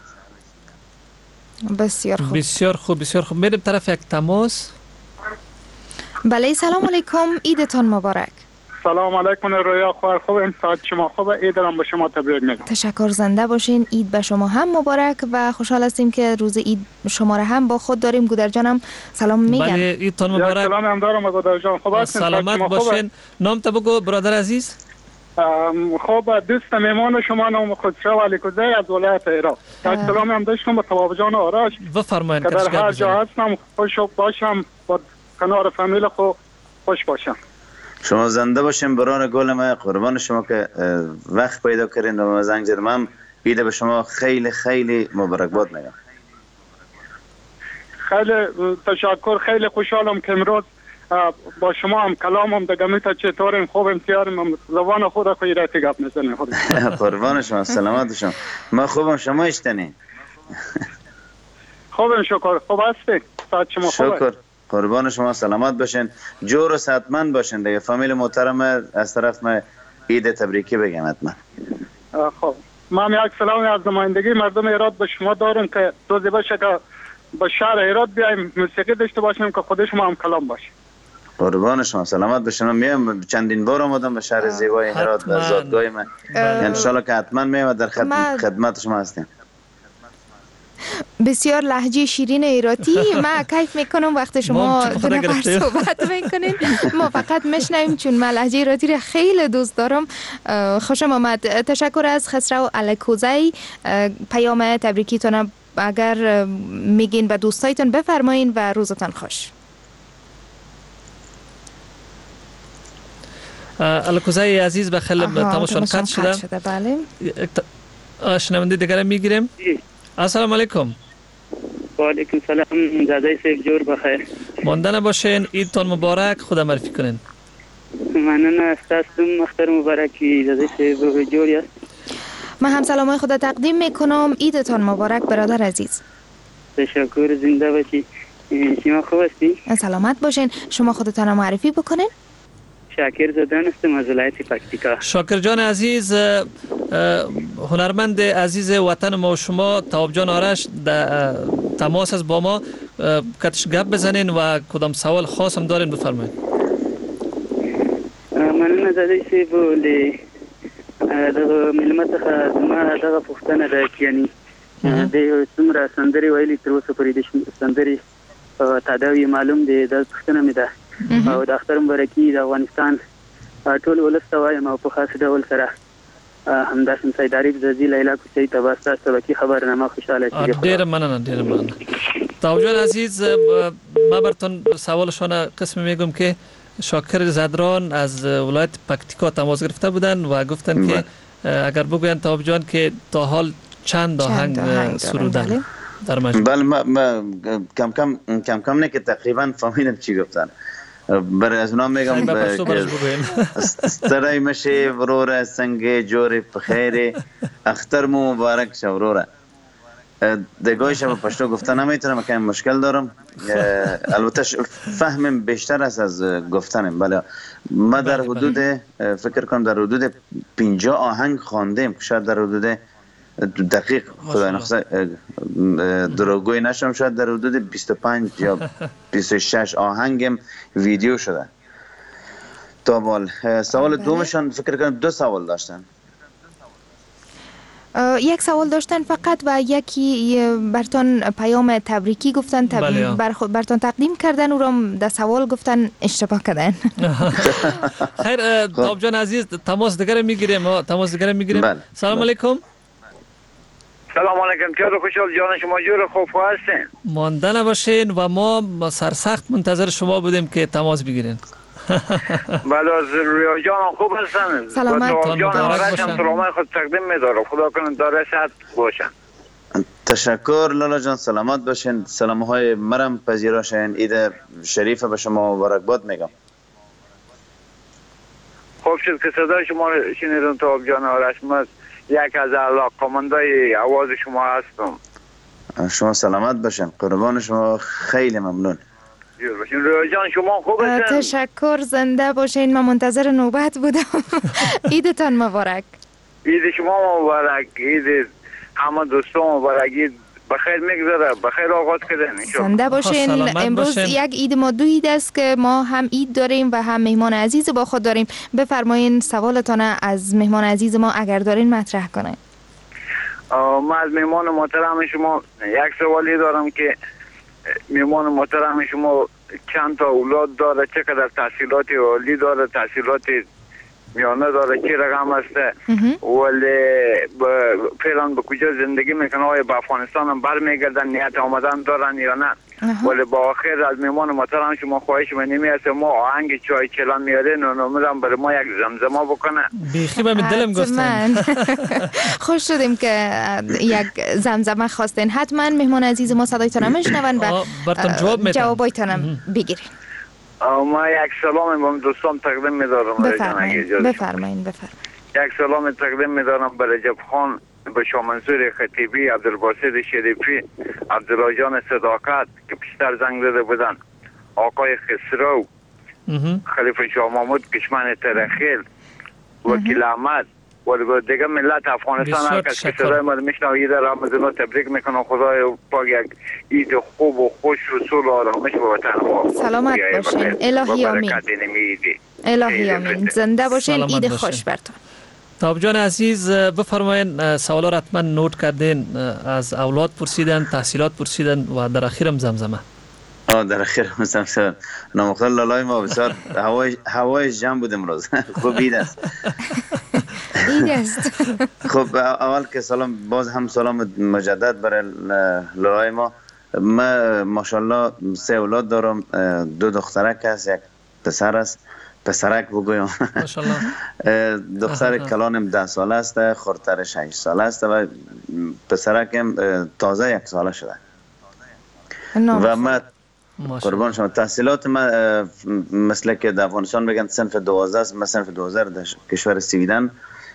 بسیار خوب بسیار خوب بسیار خوب. میریم طرف یک تماس. بله، سلام علیکم، عیدتان مبارک. سلام علیکم رویا، خواهر خوب، این ساعت شما خوب، عید را به شما تبریک میگم. تشکر، زنده باشین. عید به شما هم مبارک و خوشحال هستیم که روز عید شما را هم با خود داریم. گودر جانم سلام میگم. بله، عیدتان مبارک. سلام هم دارم گودر جان. خوب هستین؟ سلامت باشین. نام تا بگو برادر عزیز. خوب، دوست میمان شما نام خسرو علیکوزی از ولایت عراق. یک سلام هم داشتم با تواب جان آرش. بفرمایید. که در هر جا هستم خوش باشم، با کنار فامیل خو خوش باشم. شما زنده باشین بران گل ما، قربان شما که وقت پیدا کردین و زنگ زدم. هم عید به شما خیلی خیلی مبارکباد میگم. خیلی تشکر. خیلی خوشحالم که امروز با شما هم کلامم دگمی تا چطورین، خوب امتیارم، زبان خود خوی رایتی گپ میزنه. قربان شما، سلامت شما. ما خوبم، شما اشتنی؟ خوبم شکر. خوب هستی؟ ساعت شما خوبه؟ شکر. قربان شما، سلامت باشین، جور و صحتمند باشین دیگه. فامیل محترم از طرف ما عید تبریکی بگم حتما. خب ما یک سلامی از نمایندگی مردم هرات به شما دارم که روزی باشه که به شهر هرات بیایم موسیقی داشته باشیم که خود شما هم کلام باشه. قربان شما، سلامت باشین. میم چندین بار آمدم به شهر زیبای هرات به زادگاه ما. ان شاء الله که حتما میم در خدمت شما هستیم. بسیار لهجه شیرین ایراتی. ما کیف میکنم وقت شما دو نفر صحبت میکنین، ما فقط میشنویم چون من لهجه ایراتی را خیلی دوست دارم. خوشم آمد. تشکر از خسرو علیکوزی. پیام تبریکیتون اگر میگین به دوستایتون بفرمایین و روزتان خوش. علیکوزی عزیز به خیلی تماشان قطع شده. بله. شنونده دیگر میگیریم. السلام علیکم. و علیکم سلام. زاده سیف جور بخیر. ماندن باشین. عیدتان مبارک. خدا معرفی کنین. ممنون از تاسو. مختر مبارکی. زاده سیف جور است. من هم سلامای خدا تقدیم میکنم. عیدتان مبارک برادر عزیز. تشکر، زنده باشی. شما خوب هستی؟ سلامت باشین. شما خودتان معرفی بکنین. شاکر زدن هستم از ولایت پکتیکا. شاکر جان عزیز، هنرمند عزیز وطن ما و شما تواب جان آرش در تماس از با ما، کتش گپ بزنین و کدام سوال خاص هم دارین بفرمایید. من نزدی سی بولی دغه ملمت څخه ما دغه پوښتنه ده چې یعنی د څومره سندري ویلي تر اوسه پورې د سندري تعداد معلوم دی، د پوښتنه مې ده او د اختر مبارکي د افغانستان ټول ولس ته وایم او په خاص ډول سره همداسې سیداري د ځي لیلا کوڅې ته واسطه سبکی خبرنامه خوشاله شي. ډېر مننه ډېر مننه. تواب جان عزیز، ما براتون سوالشان قسم میگم که شاکر زدران از ولایت پکتیکا تماس گرفته بودن و گفتن که اگر بگوین تواب جان که تا حال چند آهنگ سرودن. در مجموع؟ بله ما, ما کم کم کم کم نه که تقریبا فهمیدم چی گفتن. برای از اونا میگم سترای مشه وروره سنگ جوری بخیره اختر مو مبارک شه وروره. دگاهش هم پشتو گفتن نمیتونم که مشکل دارم. البته فهمم بیشتر است از گفتنم. بله ما در حدود فکر کنم در حدود پنجاه آهنگ خواندیم، شاید در حدود دقیق خدای نخواسته دروغگویی نشم، شاید در حدود بیست و پنج یا بیست و شش آهنگم ویدیو شده. تا بال سوال دومشان فکر کنم دو سوال داشتن. یک سوال داشتن فقط و یکی برتان پیام تبریکی گفتن تبریک بر برتان تقدیم کردن و رام در سوال گفتن اشتباه کردن. خیر آب جان عزیز تماس دیگر میگیریم تماس دیگر میگیریم. سلام علیکم. سلام علیکم. چطور خوشحال جان شما جور خوب هستین؟ مانده نباشین و ما سرسخت منتظر شما بودیم که تماس بگیرین. بله از رویا جان خوب هستن. سلامت جان آرش هم سلامت خود تقدیم میدارم. خدا کنه داره صحت باشن. تشکر لالا جان، سلامت باشین. سلام های مرم پذیراشین. عید شریف به شما مبارکباد میگم. خوب شد که صدای شما شنیدم تا جان آرش. من یک از علاقه‌مندای آواز شما هستم. شما سلامت باشین. قربان شما، خیلی ممنون. رویا جان شما خوب هستین؟ تشکر، زنده باشین. من منتظر نوبت بودم. عیدتان مبارک. عید شما مبارک. عید همه دوستان مبارک. عید بخیر میگذره. بخیر آغاز کردن. زنده باشین. امروز یک عید ما دو عید است که ما هم عید داریم و هم مهمان عزیز با خود داریم. بفرمایین سوالتان از مهمان عزیز ما اگر دارین مطرح کنین. من از مهمان محترم شما یک سوالی دارم که مهمان محترم شما چند تا اولاد داره، چقدر تحصیلات عالی داره، تحصیلات میانه داره، چی رقم هسته، ولی فعلا به کجا زندگی میکنه، آیا به افغانستان هم برمیگردن، نیت آمدن دارن یا نه. ولی با آخر از میمان محترم شما خواهش من نمی هست ما آهنگ چای چلان میاره نونومدم برای ما یک زمزمه بکنه. بیخی به دلم گفتن. خوش شدیم که یک زمزمه خواستین. حتما مهمان عزیز ما صدایتان میشنون و جوابایتان بگیرین. ما یک سلام به دوستان تقدیم می‌دارم. بفرمایید بفرمایید بفرمایید. یک سلام تقدیم می‌دارم به رجب خان، به شاه منصور خطیبی، عبدالباسط شریفی، عبدالله جان صداقت که پیشتر زنگ زده بودن، آقای خسرو، خلیفه شاه محمود کشمن ترخیل، وکیل احمد و دیگه ملت افغانستان هر کس که صدای ما میشنوه در رمضان تبریک میکنم. خدای پاک یک عید خوب و خوش و صلح و آرامش به وطن ما. سلامت باشین. الهی آمین. الهی آمین. زنده باشین. عید خوش برتون. تاب جان عزیز بفرمایین سوالا را حتما نوت کردین. از اولاد پرسیدن، تحصیلات پرسیدن و در اخیرم زمزمه. آه در اخیر مثلا نامختار لالای ما بسیار هوای هوای جمع بود امروز. خوب عید است. عید است. خب اول که سلام، باز هم سلام مجدد برای لالای ما. ما ماشاءالله سه اولاد دارم، دو دخترک است، یک پسر است. پسرک بگویم. ماشاءالله. دختر کلانم ده ساله است، خردترش هشت ساله است و پسرکم تازه یک ساله شده. و ما قربان شما تحصیلات ما مثل که در افغانستان بگن صنف دوازده است، ما صنف دوازده در کشور سویدن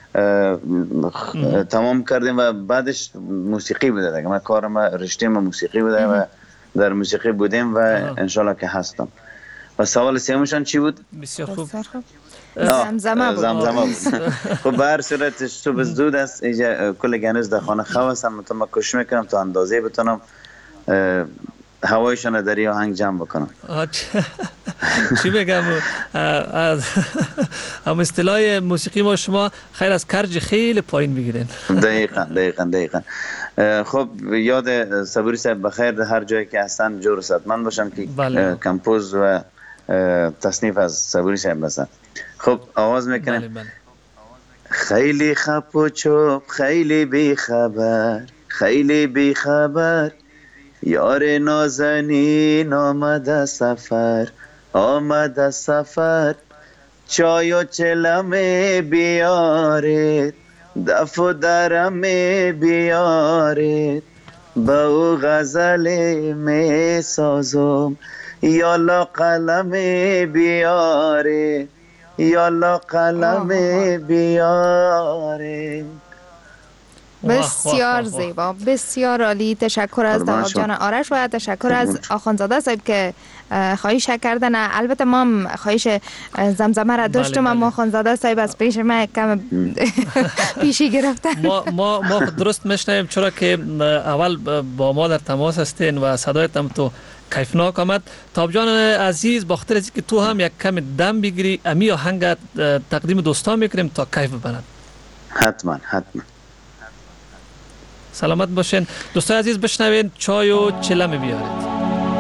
تمام کردیم و بعدش موسیقی بوده دیگه. ما کار ما رشته ما موسیقی بوده و در موسیقی بودیم و انشالله که هستم. و سوال سیمشان چی بود؟ بسیار خوب. زمزمه بود. زمزمه بود. خب به هر صورت صبح زود است. اینجا کل گنز در خانه خواه هستم. من کش میکنم تا اندازه بتونم هوایشان در آهنگ جمع بکنم. چی بگم؟ هم اصطلاح موسیقی ما شما خیر از کرج خیلی پایین بگیرین. دقیقا دقیقا دقیقا. خب یاد صبوری صاحب بخیر هر جایی که هستن جور و صحتمند باشن که بله. کمپوز و تصنیف از صبوری صاحب بسن. خب آواز میکنیم. بله بله. خیلی خپ و چوب، خیلی بی خبر، خیلی بی خبر، یار نازنین آمد سفر، آمد سفر، چای و چلمه بیارید، دف و درمه بیارید، به او غزل می سازم یالا قلم بیاره یالا قلم بیاره. بسیار زیبا، بسیار عالی. تشکر از جان آرش و تشکر از آخوندزاده صاحب که خواهش کردن. البته ما هم خواهش زمزمه را داشتم، اما آخوندزاده صاحب از پیش ما کم پیشی گرفتن. ما ما ما درست میشنویم، چرا که اول با ما در تماس هستین و صدایت هم تو کیفناک آمد. تاب جان عزیز، با خاطر اینکه تو هم یک کم دم بگیری، امی آهنگ تقدیم دوستان میکنیم تا کیف ببرن. حتما حتما. سلامت باشین دوستان عزیز. بشنوین چای و چلم بیارید.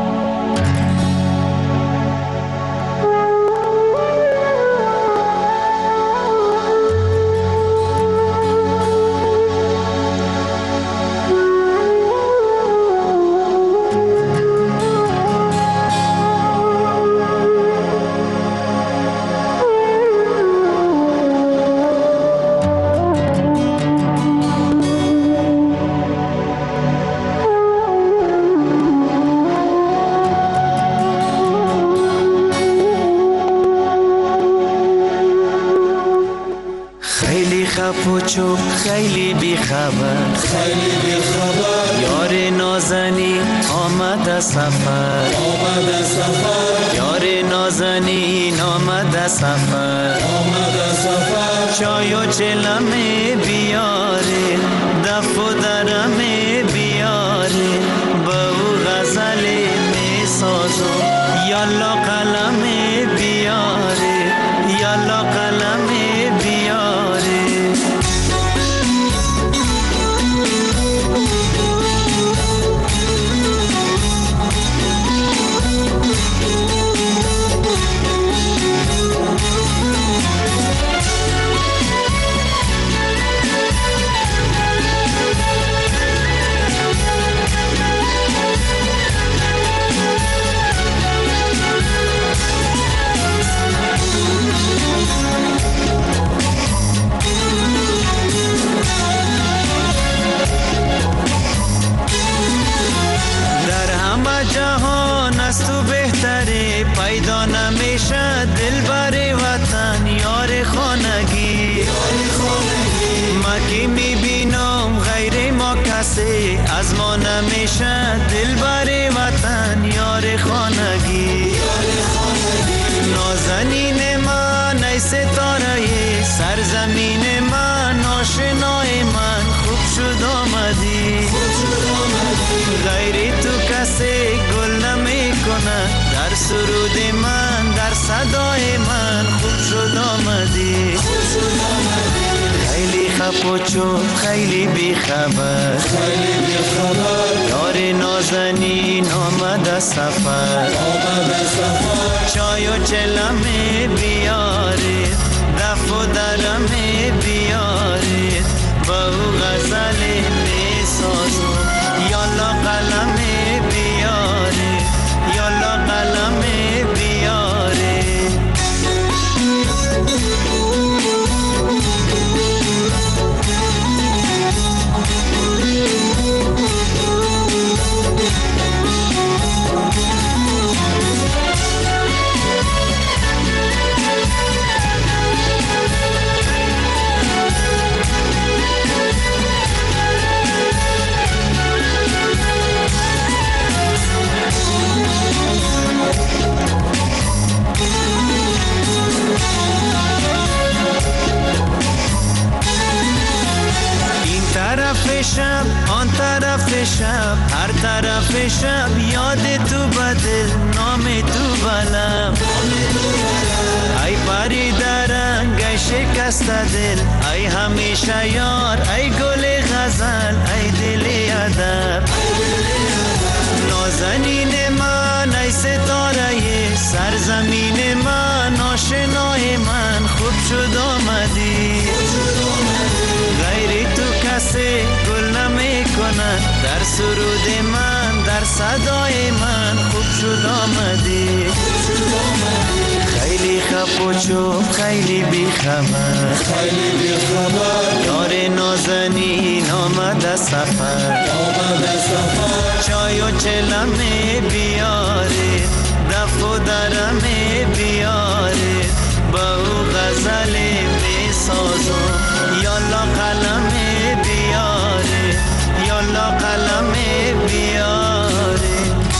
پوچو خیلی بی خبر خیلی بی خبر یار نازنین آمد سفر آمد سفر یار نازنین آمد سفر آمد سفر چای و چلم بیاره دف و درم بیاره به او غزل می سازم یالا قلم بیاره یالا قلم بیاره. جهان از تو بهتره پیدا نمیشه دلبر وطن یار خانگی ما که میبینم غیر ما کسی از ما نمیشه دلبر وطن یار خانگی نازنین من ای ستاره سرزمین من آشنای من خوب شد آمدی غیر تو کسی گل نمی کنه در سرود من در صدای من خوب شد آمدی خیلی خپ و چوب خیلی بی خبر خیلی بی خبر یار نازنین آمد سفر آمد سفر چای و چلم بیاره دف و درم بیاره با او غزل می سازم یالا قلم بیاره یالا قلم بیاره. شب آن طرف شب هر طرف شب یاد تو بدل نام تو بلم ای پری درنگ ای شکست دل ای همیشه یار ای گل غزل ای دل ادب نازنین من ای ستاره سرزمین من آشنای من خوب شد آمدی غیر تو کسی گل نمی کند در سرود من در صدای من خوب شد آمدی خیلی گپ و چوب خیلی بیخبر خیلی بیخبر یار نازنین آمده سفر آمده سفر چای و چلمه بیاره دف و درمه بیاره با او غزل بسازم یالا قلمه بیاره یالا قلمه بیاره.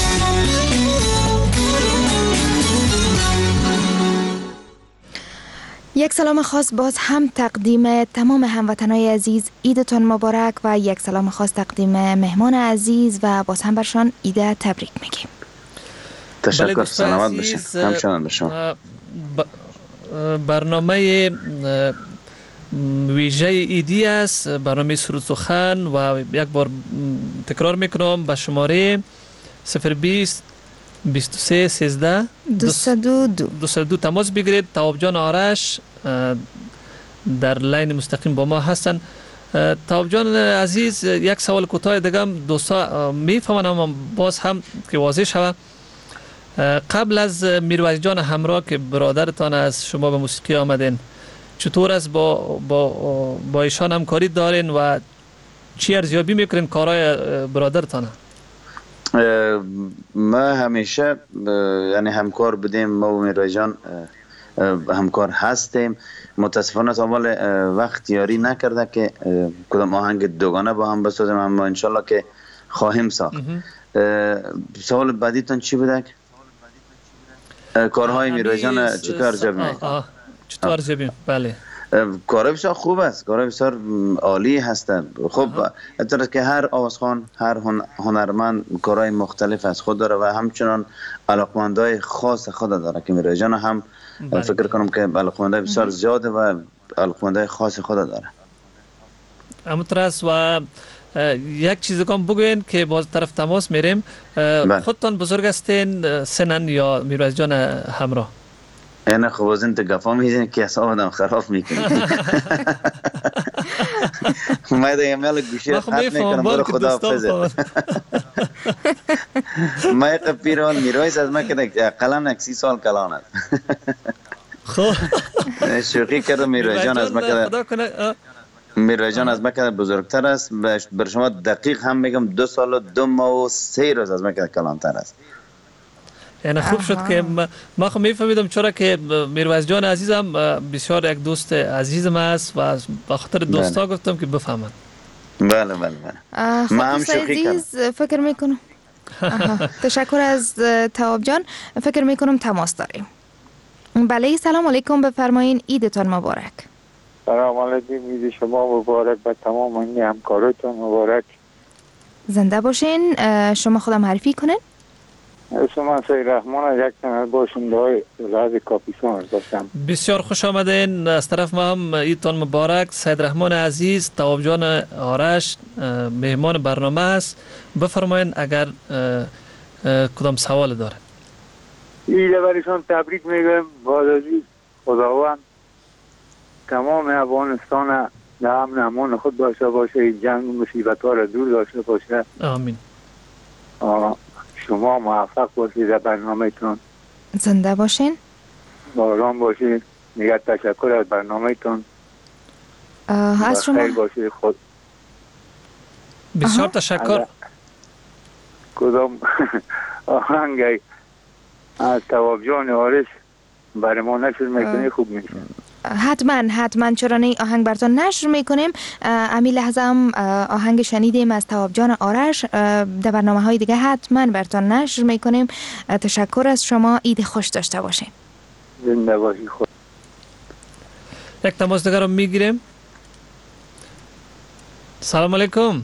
یک سلام خاص باز هم تقدیم تمام هموطنای عزیز، عیدتان مبارک و یک سلام خاص تقدیم مهمان عزیز و باز هم برشان عید تبریک میگیم. تشکر، سلامت باشین. همچنان بشون. برنامه ویژه ایدی است، برنامه سرود سخن و یک بار تکرار میکنم به شماره صفر بیست بیست و سه سیزده دویست و دو دویست و دو تماس بگیرید. تواب جان آرش در لاین مستقیم با ما هستن. تواب جان عزیز، یک سوال کوتاه دیگه دوستا میفهمن اما باز هم که واضح شود، قبل از میرویس جان همراه که برادرتان از شما به موسیقی آمدین، چطور است با با با ایشان همکاری دارین و چی ارزیابی میکنین کارهای برادرتان؟ ما همیشه یعنی همکار بودیم، ما و میرویس جان همکار هستیم. متاسفانه تا حال وقت یاری نکرده که کدام آهنگ دوگانه با هم بسازیم، اما انشالله که خواهیم ساخت. سوال بعدیتون چی بوده؟ کارهای میرویس جان چطور ارزیابی میکنید؟ چطور ارزیابی؟ بله، کار بسیار خوب است، کار بسیار عالی هستند. خب اطلاع که هر آوازخوان، هر هنرمند کارهای مختلف از خود داره و همچنان علاقمندای خاص خود داره که میرویس جان هم بله. فکر کنم که علاقمندای بسیار زیاده و علاقمندای خاص خود داره. امتراس و یک چیز کم بگوین که باز طرف تماس میریم. خودتان بزرگ هستین سنن یا میرویس جان همراه؟ اینه خب از این تگفا میزین که اصاب آدم خراب میکنی. ما دیگه میال گوشی رو خط میکنم برو خدا حافظت. ما یک پیران میرویس از ما که اقلا اکسی سال کلان است. خب شوخی کرده میرویس جان از ما که میرویس جان از ما که بزرگتر است. بر شما دقیق هم میگم دو سال و دو ماه و سه روز از ما که کلانتر است. یعنی خوب شد که ما خب میفهمیدم چرا که میرویس جان عزیزم بسیار یک دوست عزیزم است و به خاطر دوستا گفتم که بفهمن. بله بله بله. ما هم شوخی کردم. فکر میکنم تشکر از تواب جان. فکر میکنم تماس داریم. بله، سلام علیکم، بفرمایین. عیدتان مبارک. سلام علیکم، عید شما مبارک و تمام همکاراتون مبارک. زنده باشین. شما خودم معرفی کنین. اسم من سید رحمان، یک کانال باشنده های راز کاپیسان باشم. بسیار خوش آمدین. از طرف ما هم عیدتان مبارک. سید رحمان عزیز، تواب جان آرش مهمان برنامه است. بفرمایین اگر کدام سوال داره. عید برایشان تبریک میگم. بازازی خداوند تمام افغانستان در امن امان خود داشته باشه، جنگ و مصیبت ها را دور داشته باشه. آمین. آه. شما موفق باشید در برنامه تون. زنده باشین. آرام باشید. میگه تشکر از برنامه تون. از شما خیر باشید. خود بسیار تشکر. کدام آهنگی از تواب جان آرش برای ما نشر میکنی خوب میشه؟ حتما حتما، چرا نه، آهنگ براتون نشر میکنیم. امی لحظه هم آهنگ شنیدیم از تواب جان آرش، در برنامه های دیگه حتما براتون نشر میکنیم. تشکر از شما. عید خوش داشته باشین. زنده باشی. خود یک تماس دیگر رو میگیریم. سلام علیکم.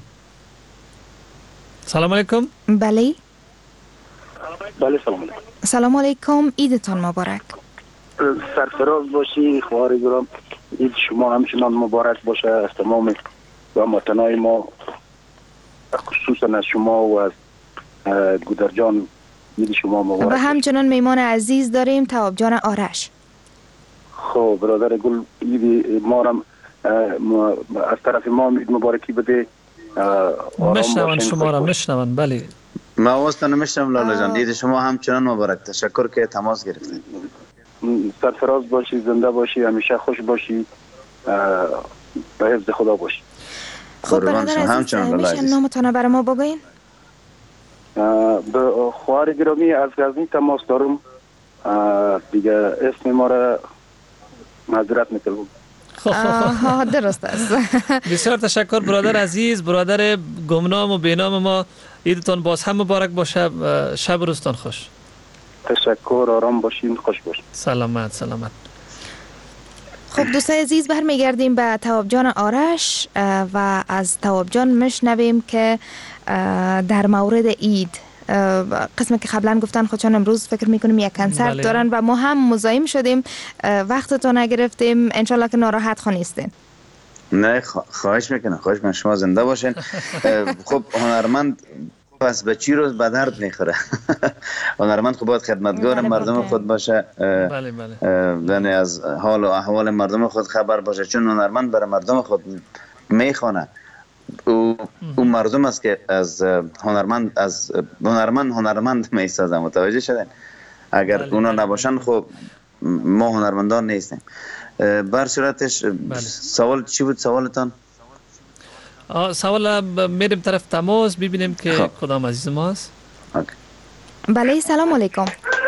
سلام علیکم. بله بله سلام علیکم. سلام علیکم. عیدتان مبارک. سرفراز باشی خواهر گرام. عید شما همچنان مبارک باشه از تمام هموطنای ما، خصوصا از شما و از گودر جان. عید شما مبارک. و همچنان میمان عزیز داریم تواب جان آرش. خب برادر گل، عید ما را از طرف ما عید مبارکی بده. مشنون شما را مشنون. بله ما واسطه نمیشتم لالا جان. عید شما همچنان مبارک. تشکر که تماس گرفتید. سرفراز باشی، زنده باشی، همیشه خوش باشی، به حفظ خدا باشی. خب برادر عزیز میشه نامتان برای ما بگوین؟ به خواهر گرامی از غزنی تماس دارم، دیگه اسم ما را معذرت میکنم. آها درست است. بسیار تشکر برادر عزیز، برادر گمنام و بینام ما. عیدتان باز هم مبارک باشه، شب روزتان خوش. تشکر، آرام باشین، خوش باشین. سلامت سلامت. خب دوستای عزیز برمیگردیم به تواب جان آرش و از تواب جان میشنویم که در مورد عید قسمی که قبلا گفتن خودشان امروز فکر میکنیم یک کنسرت بله. دارن و ما هم مزاحم شدیم، وقتتون نگرفتیم، انشالله که ناراحت خو نیستین. نه خواهش میکنم، خواهش میکنم، شما زنده باشین. خب هنرمند پس به چی روز به درد میخوره. هنرمند خب باید خدمتگار مردم خود باشه، بله بله. یعنی از حال و احوال مردم خود خبر باشه، چون هنرمند برای مردم خود میخونه. او اون مردم است که از هنرمند از هنرمند هنرمند میسازه. متوجه شدین؟ اگر بله اونا نباشن خب ما هنرمندان نیستیم. بر صورتش بله. سوال چی بود سوالتان؟ سوال میریم طرف تماس ببینیم که خب. کدام عزیز ماست. بله سلام علیکم.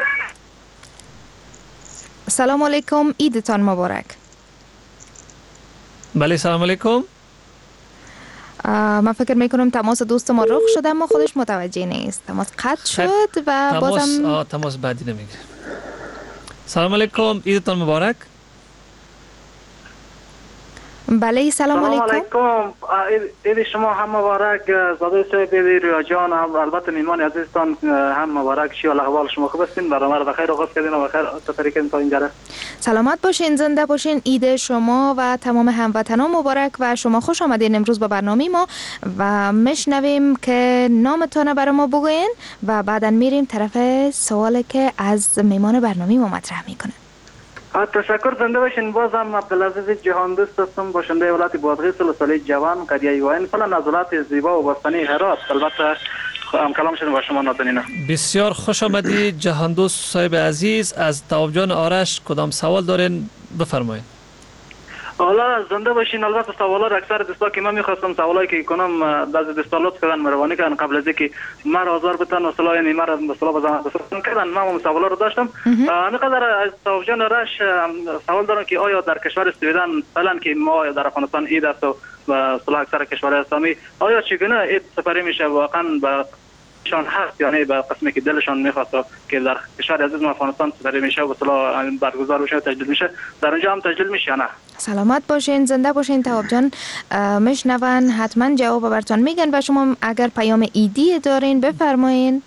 سلام علیکم، عیدتان مبارک. بله سلام علیکم. من فکر میکنم تماس دوست ما رخ شده اما خودش متوجه نیست. تماس قطع شد و تماس بازم آه تماس بعدی نمیگه. سلام علیکم، عیدتان مبارک. بله سلام علیکم. سلام علیکم، عید شما هم مبارک. زاده صاحب ریا جان، البته میمان عزیزتان هم مبارک. شی احوال شما خوب هستین؟ برنامه را بخیر آغاز کردین و بخیر تفریح کردین تا اینجا. سلامت باشین، زنده باشین. عید شما و تمام هموطنان مبارک و شما خوش آمدین امروز به برنامه ما و میشنویم که نامتون برای ما بگوین و بعداً میریم طرف سوالی که از میمان برنامه ما مطرح میکنه. تشکر، زنده باشین. بازم عبدالعزیز جهان دوست هستم، باشنده ولایت بادغیس ولسوالی جوان قریه ایوان فلان از ولایت زیبا و بستانی هرات. البته هم کلام شدیم با شما نازنینه. بسیار خوش آمدی جهان دوست صاحب عزیز. از تواب جان آرش کدام سوال دارین بفرمایید. حالا زنده باشین. البته سوالات اکثر دوستا که من میخواستم سوالایی که کنم بعضی دوستا لطف کردن مهربانی کردن قبل از اینکه من آزار بدن و اصلا یعنی مرا به اصطلاح بزنن کردن. من هم سوالا رو داشتم. همینقدر از تواب جان آرش سوال دارم که آیا در کشور سویدن فعلا که ما در افغانستان عید است و به اصطلاح اکثر کشورهای اسلامی آیا چگونه عید سپری میشه واقعا به شان هست، یعنی به قسمی که دلشان میخواست که در کشور عزیز افغانستان سپری میشه و اصطلاح برگزار بشه و تجلیل میشه، در اونجا هم تجلیل میشه نه؟ سلامت باشین، زنده باشین تواب جان. میشنون حتما جواب براتون میگن و شما اگر پیام ایدی دارین بفرمایین.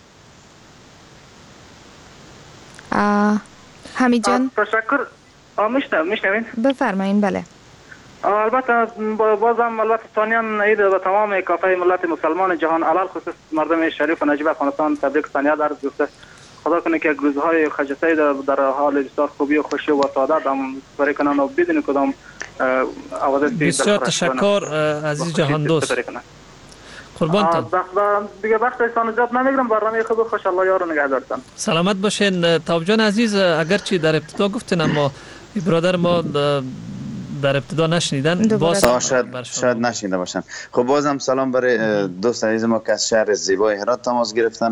حمید جان تشکر. میشنوین میشنوین بفرمایین. بله البته بازم البته ثانیاً عید به تمام کافه ملت مسلمان جهان علل خصوص مردم شریف و نجیب افغانستان تبریک ثانیت عرض گفته. خدا کنه که روزهای خجسته در حال بسیار خوبی و خوشی و سعادت هم سپری کنن و بدون کدام عوادث. بسیار تشکر عزیز جهان دوست، قربانتان. دیگه وقت ایسان زیاد نمیگیرم. برنامه خوب خوش الله یار نگهدارتان. سلامت باشین تواب جان عزیز. اگرچه در ابتدا گفتین اما برادر ما در ابتدا نشنیدن، باز شاید شاید نشنیده باشن. خب بازم سلام برای دوست عزیز ما که از شهر زیبای هرات تماس گرفتن.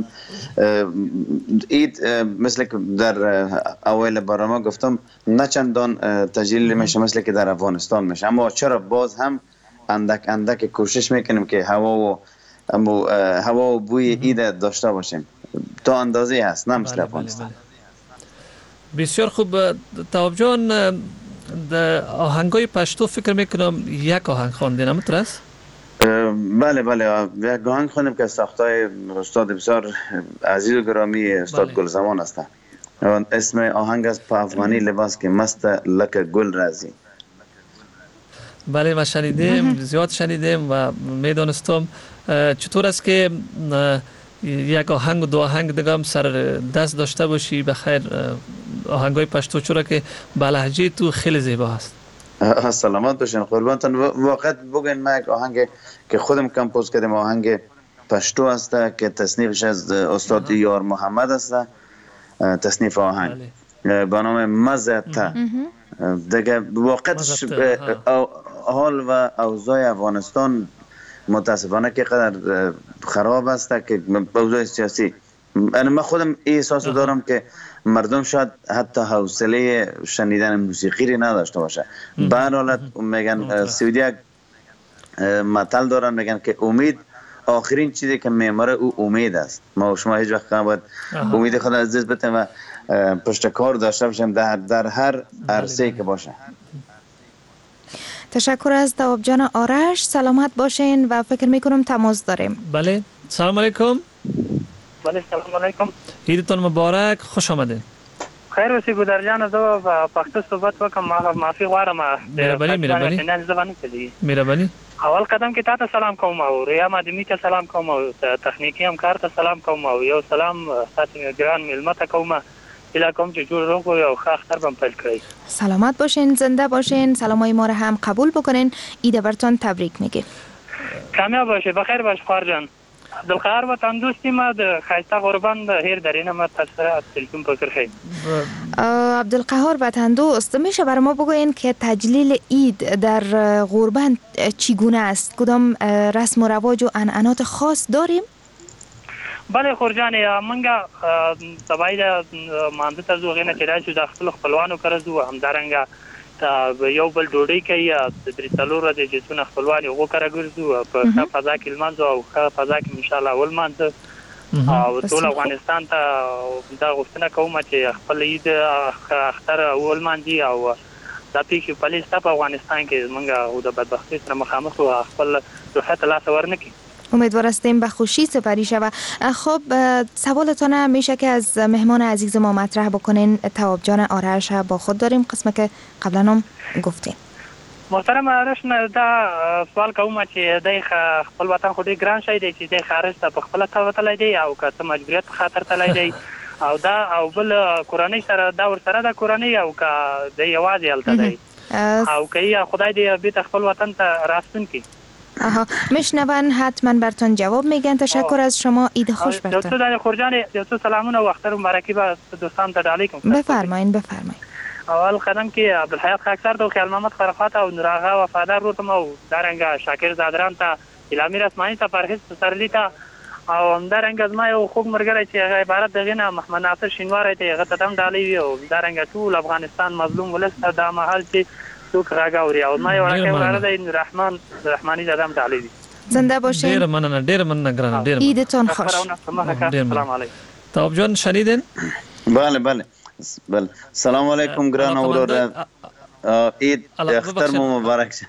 عید مثل که در اول برنامه گفتم نه چندان تجلیل میشه مثل که در افغانستان میشه، اما چرا باز هم اندک اندک کوشش میکنیم که هوا و اما هوا و بوی عید داشته باشیم. تا اندازه هست، نه مثل افغانستان. بسیار خوب تواب جان. در آهنگای پشتو فکر میکنم یک آهنگ خواندین هم ترس؟ بله بله یک آهنگ خوندم که ساختای استاد بسیار عزیز و گرامی استاد بله. گلزمان است. اسم آهنگ است په افغانی لباس که مست لک گل رازی. بله ما شنیدیم، زیاد شنیدیم و میدانستم. چطور است که یک آهنگ و دو آهنگ دیگه هم سر دست داشته باشی بخیر آهنگای پشتو، چرا که به لهجه تو خیلی زیبا هست. سلامت باشین، قربانتان. واقعا بگین ما یک آهنگ که خودم کمپوز کردم آهنگ پشتو است که تصنیفش از استاد یار محمد است. تصنیف آهنگ به نام مزته دیگه واقعا حال و اوضاع افغانستان متاسفانه که قدر خراب است که اوضاع سیاسی من خودم احساس دارم که مردم شاید حتی حوصله شنیدن موسیقی نداشته باشه. به هر حالت میگن سعودی مثل دارن میگن که امید آخرین چیزی که میماره او امید است. ما و شما هیچ وقت باید امید خود از دست بدیم و پشت کار داشته باشیم در در هر عرصه‌ای که باشه. تشکر از تواب جان آرش. سلامت باشین و فکر میکنم تماس داریم. بله سلام علیکم. بله سلام علیکم. عیدتون مبارک. خوش آمدین. خیر اوسې ګودر جان زه په پښتو صحبت وکم معافي غواړم. مهرباني مهرباني نه زبانه کوي. مهرباني. اول قدم کې تاسو سلام کوم او ریا مدمی ته سلام کوم او تخنیکی همکار ته سلام کوم او یو سلام تاسو ګران ملمت کوم اله کوم چې جوړ روغ او ښه اختر بم پیل کړئ. سلامت باشین، زنده باشین، سلامای ما را هم قبول بکنین. ایده برتون تبریک میگه. کامیاب باشه، بخیر باش خواهر جان. عبدالقهار و تندوستی ما د خیسته قربان هیر درینه ما تسره تلفن پکر خیم. عبدالقهار و تندوست میشه برای ما بگوین که تجلیل عید در غربن چگونه است؟ کدام رسم و رواج و عنعنات خاص داریم؟ بله خورجان منگا سبایی دا مانده تا زو غینه چرای چو دا خپل خپلوانو کرزو هم دارنگا تا یو بل ډوډۍ کوي د درې څلور ورځې چې څونه خپلوان یې وکړه ګرځو په ښه فضا کې لمانځو او ښه فضا کې انشاءالله ولمانځو او ټول افغانستان ته دا غوښتنه کوم چې خپل عید اختر ولمانځي او دا پیښې پلې ستا په افغانستان کې موږ د بدبختۍ سره مخامخ و خپل روحیت لاسه ورنکړي. امیدوار هستیم به خوشی سپری شود. خب سوالتان میشه که از مهمان عزیز ما مطرح بکنین. تواب جان آرش با خود داریم قسمه که قبلا هم گفتین. محترم آرش دا سوال کوم چې د خپل وطن خو ډیر ګران شي دی چې د خارج ته په خپل تللی دی او که څه مجبوریت خاطر تللی دی او دا او بل کورنۍ سره دا ور سره د کورنۍ او که د یوازې هلته دی او که خدای دې بیرته خپل وطن ته راستون کړي. آها میشنون حتما برتون جواب میگن. تشکر از شما. عید خوش برتون. دوستو در خورجان دوستو سلامونه و اختر مبارکی به دوستان ته علیکم. بفرمایید بفرمایید. اول قدم کې عبدالحیات خاکسار ته خیال محمد خرافات او نوراغه وفادار روتم او دارنګ شاکر زادران ته الهامیر اسماني ته پرهیز سرلی ته او دارنګ از ما یو خوږ مرګره چې هغه عبارت دغه نه محمد ناصر شینوار ته هغه ته هم ډالۍ وي او دارنګ ټول افغانستان مظلوم ولست د محل چې څوک راګاوري او ما یو راکه وراره د رحمان رحمانی زدم تعالی زنده باشین. ډیر مننه ډیر مننه ګرانه ډیر عیدتون خوش. سلام علیکم. تواب جان شنیدین؟ بله بله بله سلام علیکم گران اورور. عید اختر مو مبارک شه.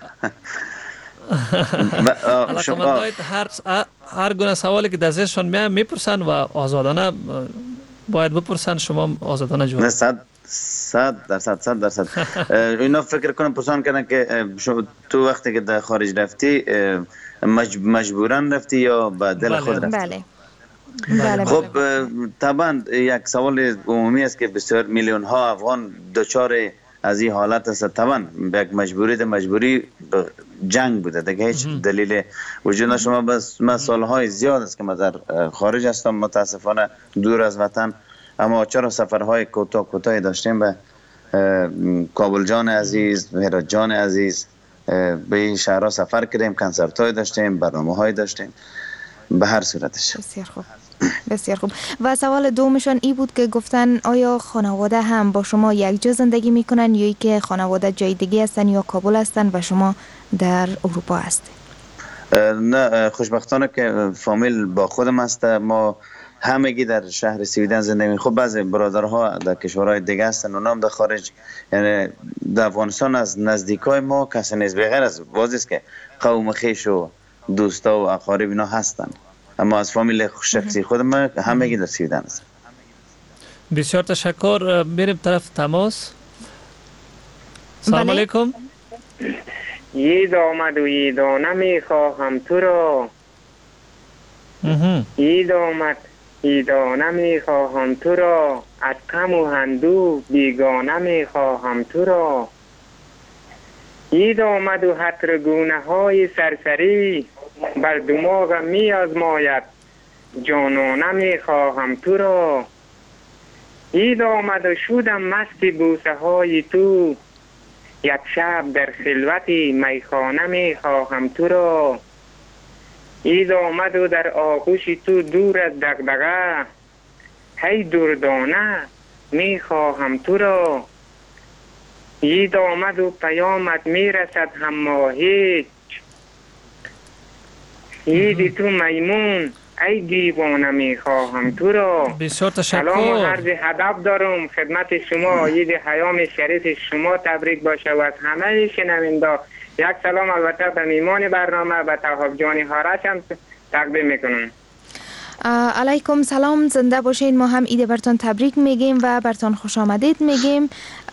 شما هر هر گونه سوالی که دستشون میاد میپرسن و آزادانه باید بپرسن. شما آزادانه جواب. صد صد درصد صد درصد اینا فکر کنم پرسان کردن که تو وقتی که در خارج رفتی مجبورا رفتی یا به دل خود رفتی؟ بله بله. خب طبعا یک سوال عمومی است که بسیار میلیون ها افغان دچار از این حالت است. طبعا یک مجبوری ده مجبوری جنگ بوده دیگه هیچ دلیل وجود نداشت. شما بس من سالهای زیاد است که من در خارج هستم متاسفانه دور از وطن، اما چرا سفرهای کوتاه کوتاهی داشتیم به کابل جان عزیز، هرات جان عزیز، به این شهرها سفر کردیم، کنسرت های داشتیم، برنامه های داشتیم. به هر صورتش بسیار خوب بسیار خوب. و سوال دومشان ای بود که گفتن آیا خانواده هم با شما یک جا زندگی میکنن یا ای که خانواده جای دیگه هستن یا کابل هستن و شما در اروپا هستید؟ نه خوشبختانه که فامیل با خودم هست. ما همگی در شهر سویدن زندگی می. خب بعضی برادرها در کشورهای دیگه هستن، اونا هم در خارج، یعنی در افغانستان از نزدیکای ما کسی نیست بغیر از بازی است که قوم خویش و دوستا و اقارب اینا هستن، اما از فامیل شخصی خودم همگی در سویدن هستن. بسیار تشکر. میریم طرف تماس. سلام علیکم. عید آمد و عیدانه میخواهم تو را. عید آمد عیدانه میخواهم تو را، از غم و اندوه بیگانه میخواهم تو را. عید آمد و حتر گونه های سرسری بر دماغم می آزماید، جانانه میخواهم تو را. عید آمد و شدم مست بوسه های تو، یک شب در خلوت میخانه می خواهم تو را. عید آمد و در آغوش تو دور از دغدغه، هی دردانه می خواهم تو را. عید آمد و پیامت می رسد اما هیچ، عید تو میمون ای دیوانه می خواهم تو را. بسیار تشکر. سلام و عرض ادب دارم خدمت شما. عید حیام شریف شما تبریک باشه و از همه شنوندا یک سلام البته به میمان برنامه به توحب جانی هارش هم تقدیم میکنم. علیکم سلام، زنده باشین. ما هم عید برتان تبریک میگیم و برتان خوش آمدید میگیم.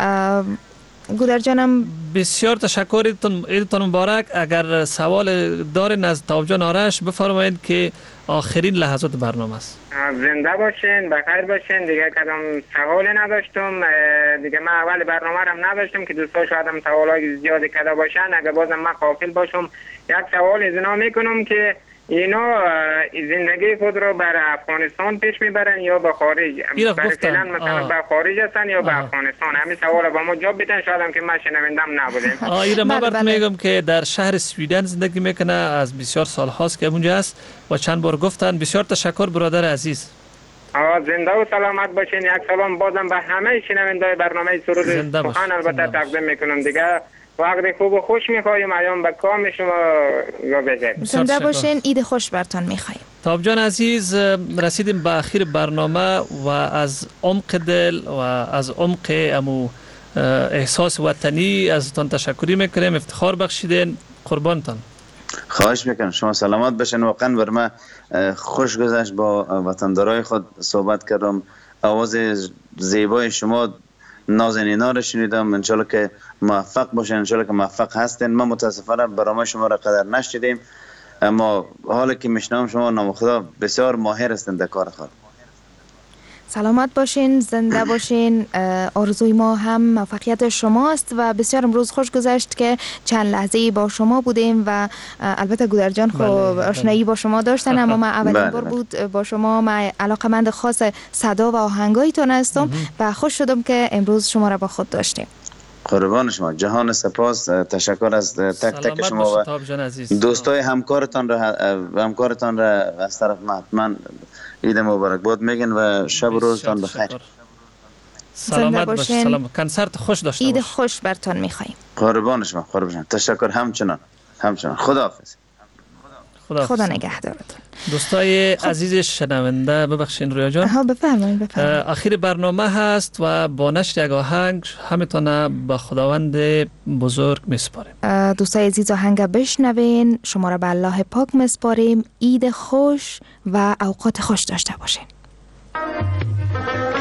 گودر جانم بسیار تشکر، ایدتون ایدتون مبارک. اگر سوال دارین از توحب جان آرش بفرمایید که آخرین لحظات برنامه است. زنده باشین، بخیر باشین. دیگه کدام سوالی نداشتم دیگه. من اول برنامه رم نداشتم که دوستا شاید هم سوالای زیادی کده باشن. اگر بازم من قافل باشم یک سوال ازنا میکنم که اینا زندگی خود رو بر افغانستان پیش میبرن یا به خارج؟ برای فعلا مثلا به خارج هستن یا به افغانستان؟ همین سوال با ما جواب بدن، شاید هم که من شنوندم نبودیم. آه ایره ما برات میگم که در شهر سویدن زندگی میکنه، از بسیار سال هاست که اونجا است و چند بار گفتن. بسیار تشکر برادر عزیز. آه زنده و سلامت باشین. یک سلام بازم به همه شنوندای برنامه سرود سخن البته تقدیم میکنم. دیگه وقت خوب و خوش میخوایم. ایام به کام شما را بگید. زنده باشین. عید خوش برتان میخوایم. توحب جان عزیز، رسیدیم به اخیر برنامه و از عمق دل و از عمق امو احساس وطنی ازتان تشکری میکنیم. افتخار بخشیدین. قربانتان. خواهش میکنم. شما سلامت باشین. واقعا بر من خوش گذشت با وطندارای خود صحبت کردم. آواز زیبای شما نازنینا رو شنیدم. انشالله که موفق باشین، انشالله که موفق هستین. ما متاسفانه برنامه شما را قدر نشدیم، اما حالا که میشنم شما نام خدا بسیار ماهر هستین در کار خود. سلامت باشین، زنده باشین. آرزوی ما هم موفقیت شماست و بسیار امروز خوش گذشت که چند لحظه با شما بودیم و البته گودر جان خب آشنایی با شما داشتن، اما من اولین بار بود با شما. من علاقمند خاص صدا و آهنگایتون هستم و خوش شدم که امروز شما را با خود داشتیم. قربان شما. جهان سپاس. تشکر از تک تک شما و دوستای همکارتان را همکارتان را از طرف من حتما عید مبارک باد میگن و شب و روزتان بخیر. سلامت باشین. سلام. کنسرت خوش داشته عید خوش برتان میخوایم. قربان شما. قربان. تشکر همچنان. همچنان. خداحافظ. خدا, خدا نگهدارتون. دوستای خب. عزیز شنونده ببخشین رویا جان. ها بفرمایید بفرمایید. آخر برنامه هست و با نشر یک آهنگ همتون به خداوند بزرگ میسپاریم. دوستای عزیز آهنگ بشنوین. شما را به الله پاک میسپاریم. عید خوش و اوقات خوش داشته باشین.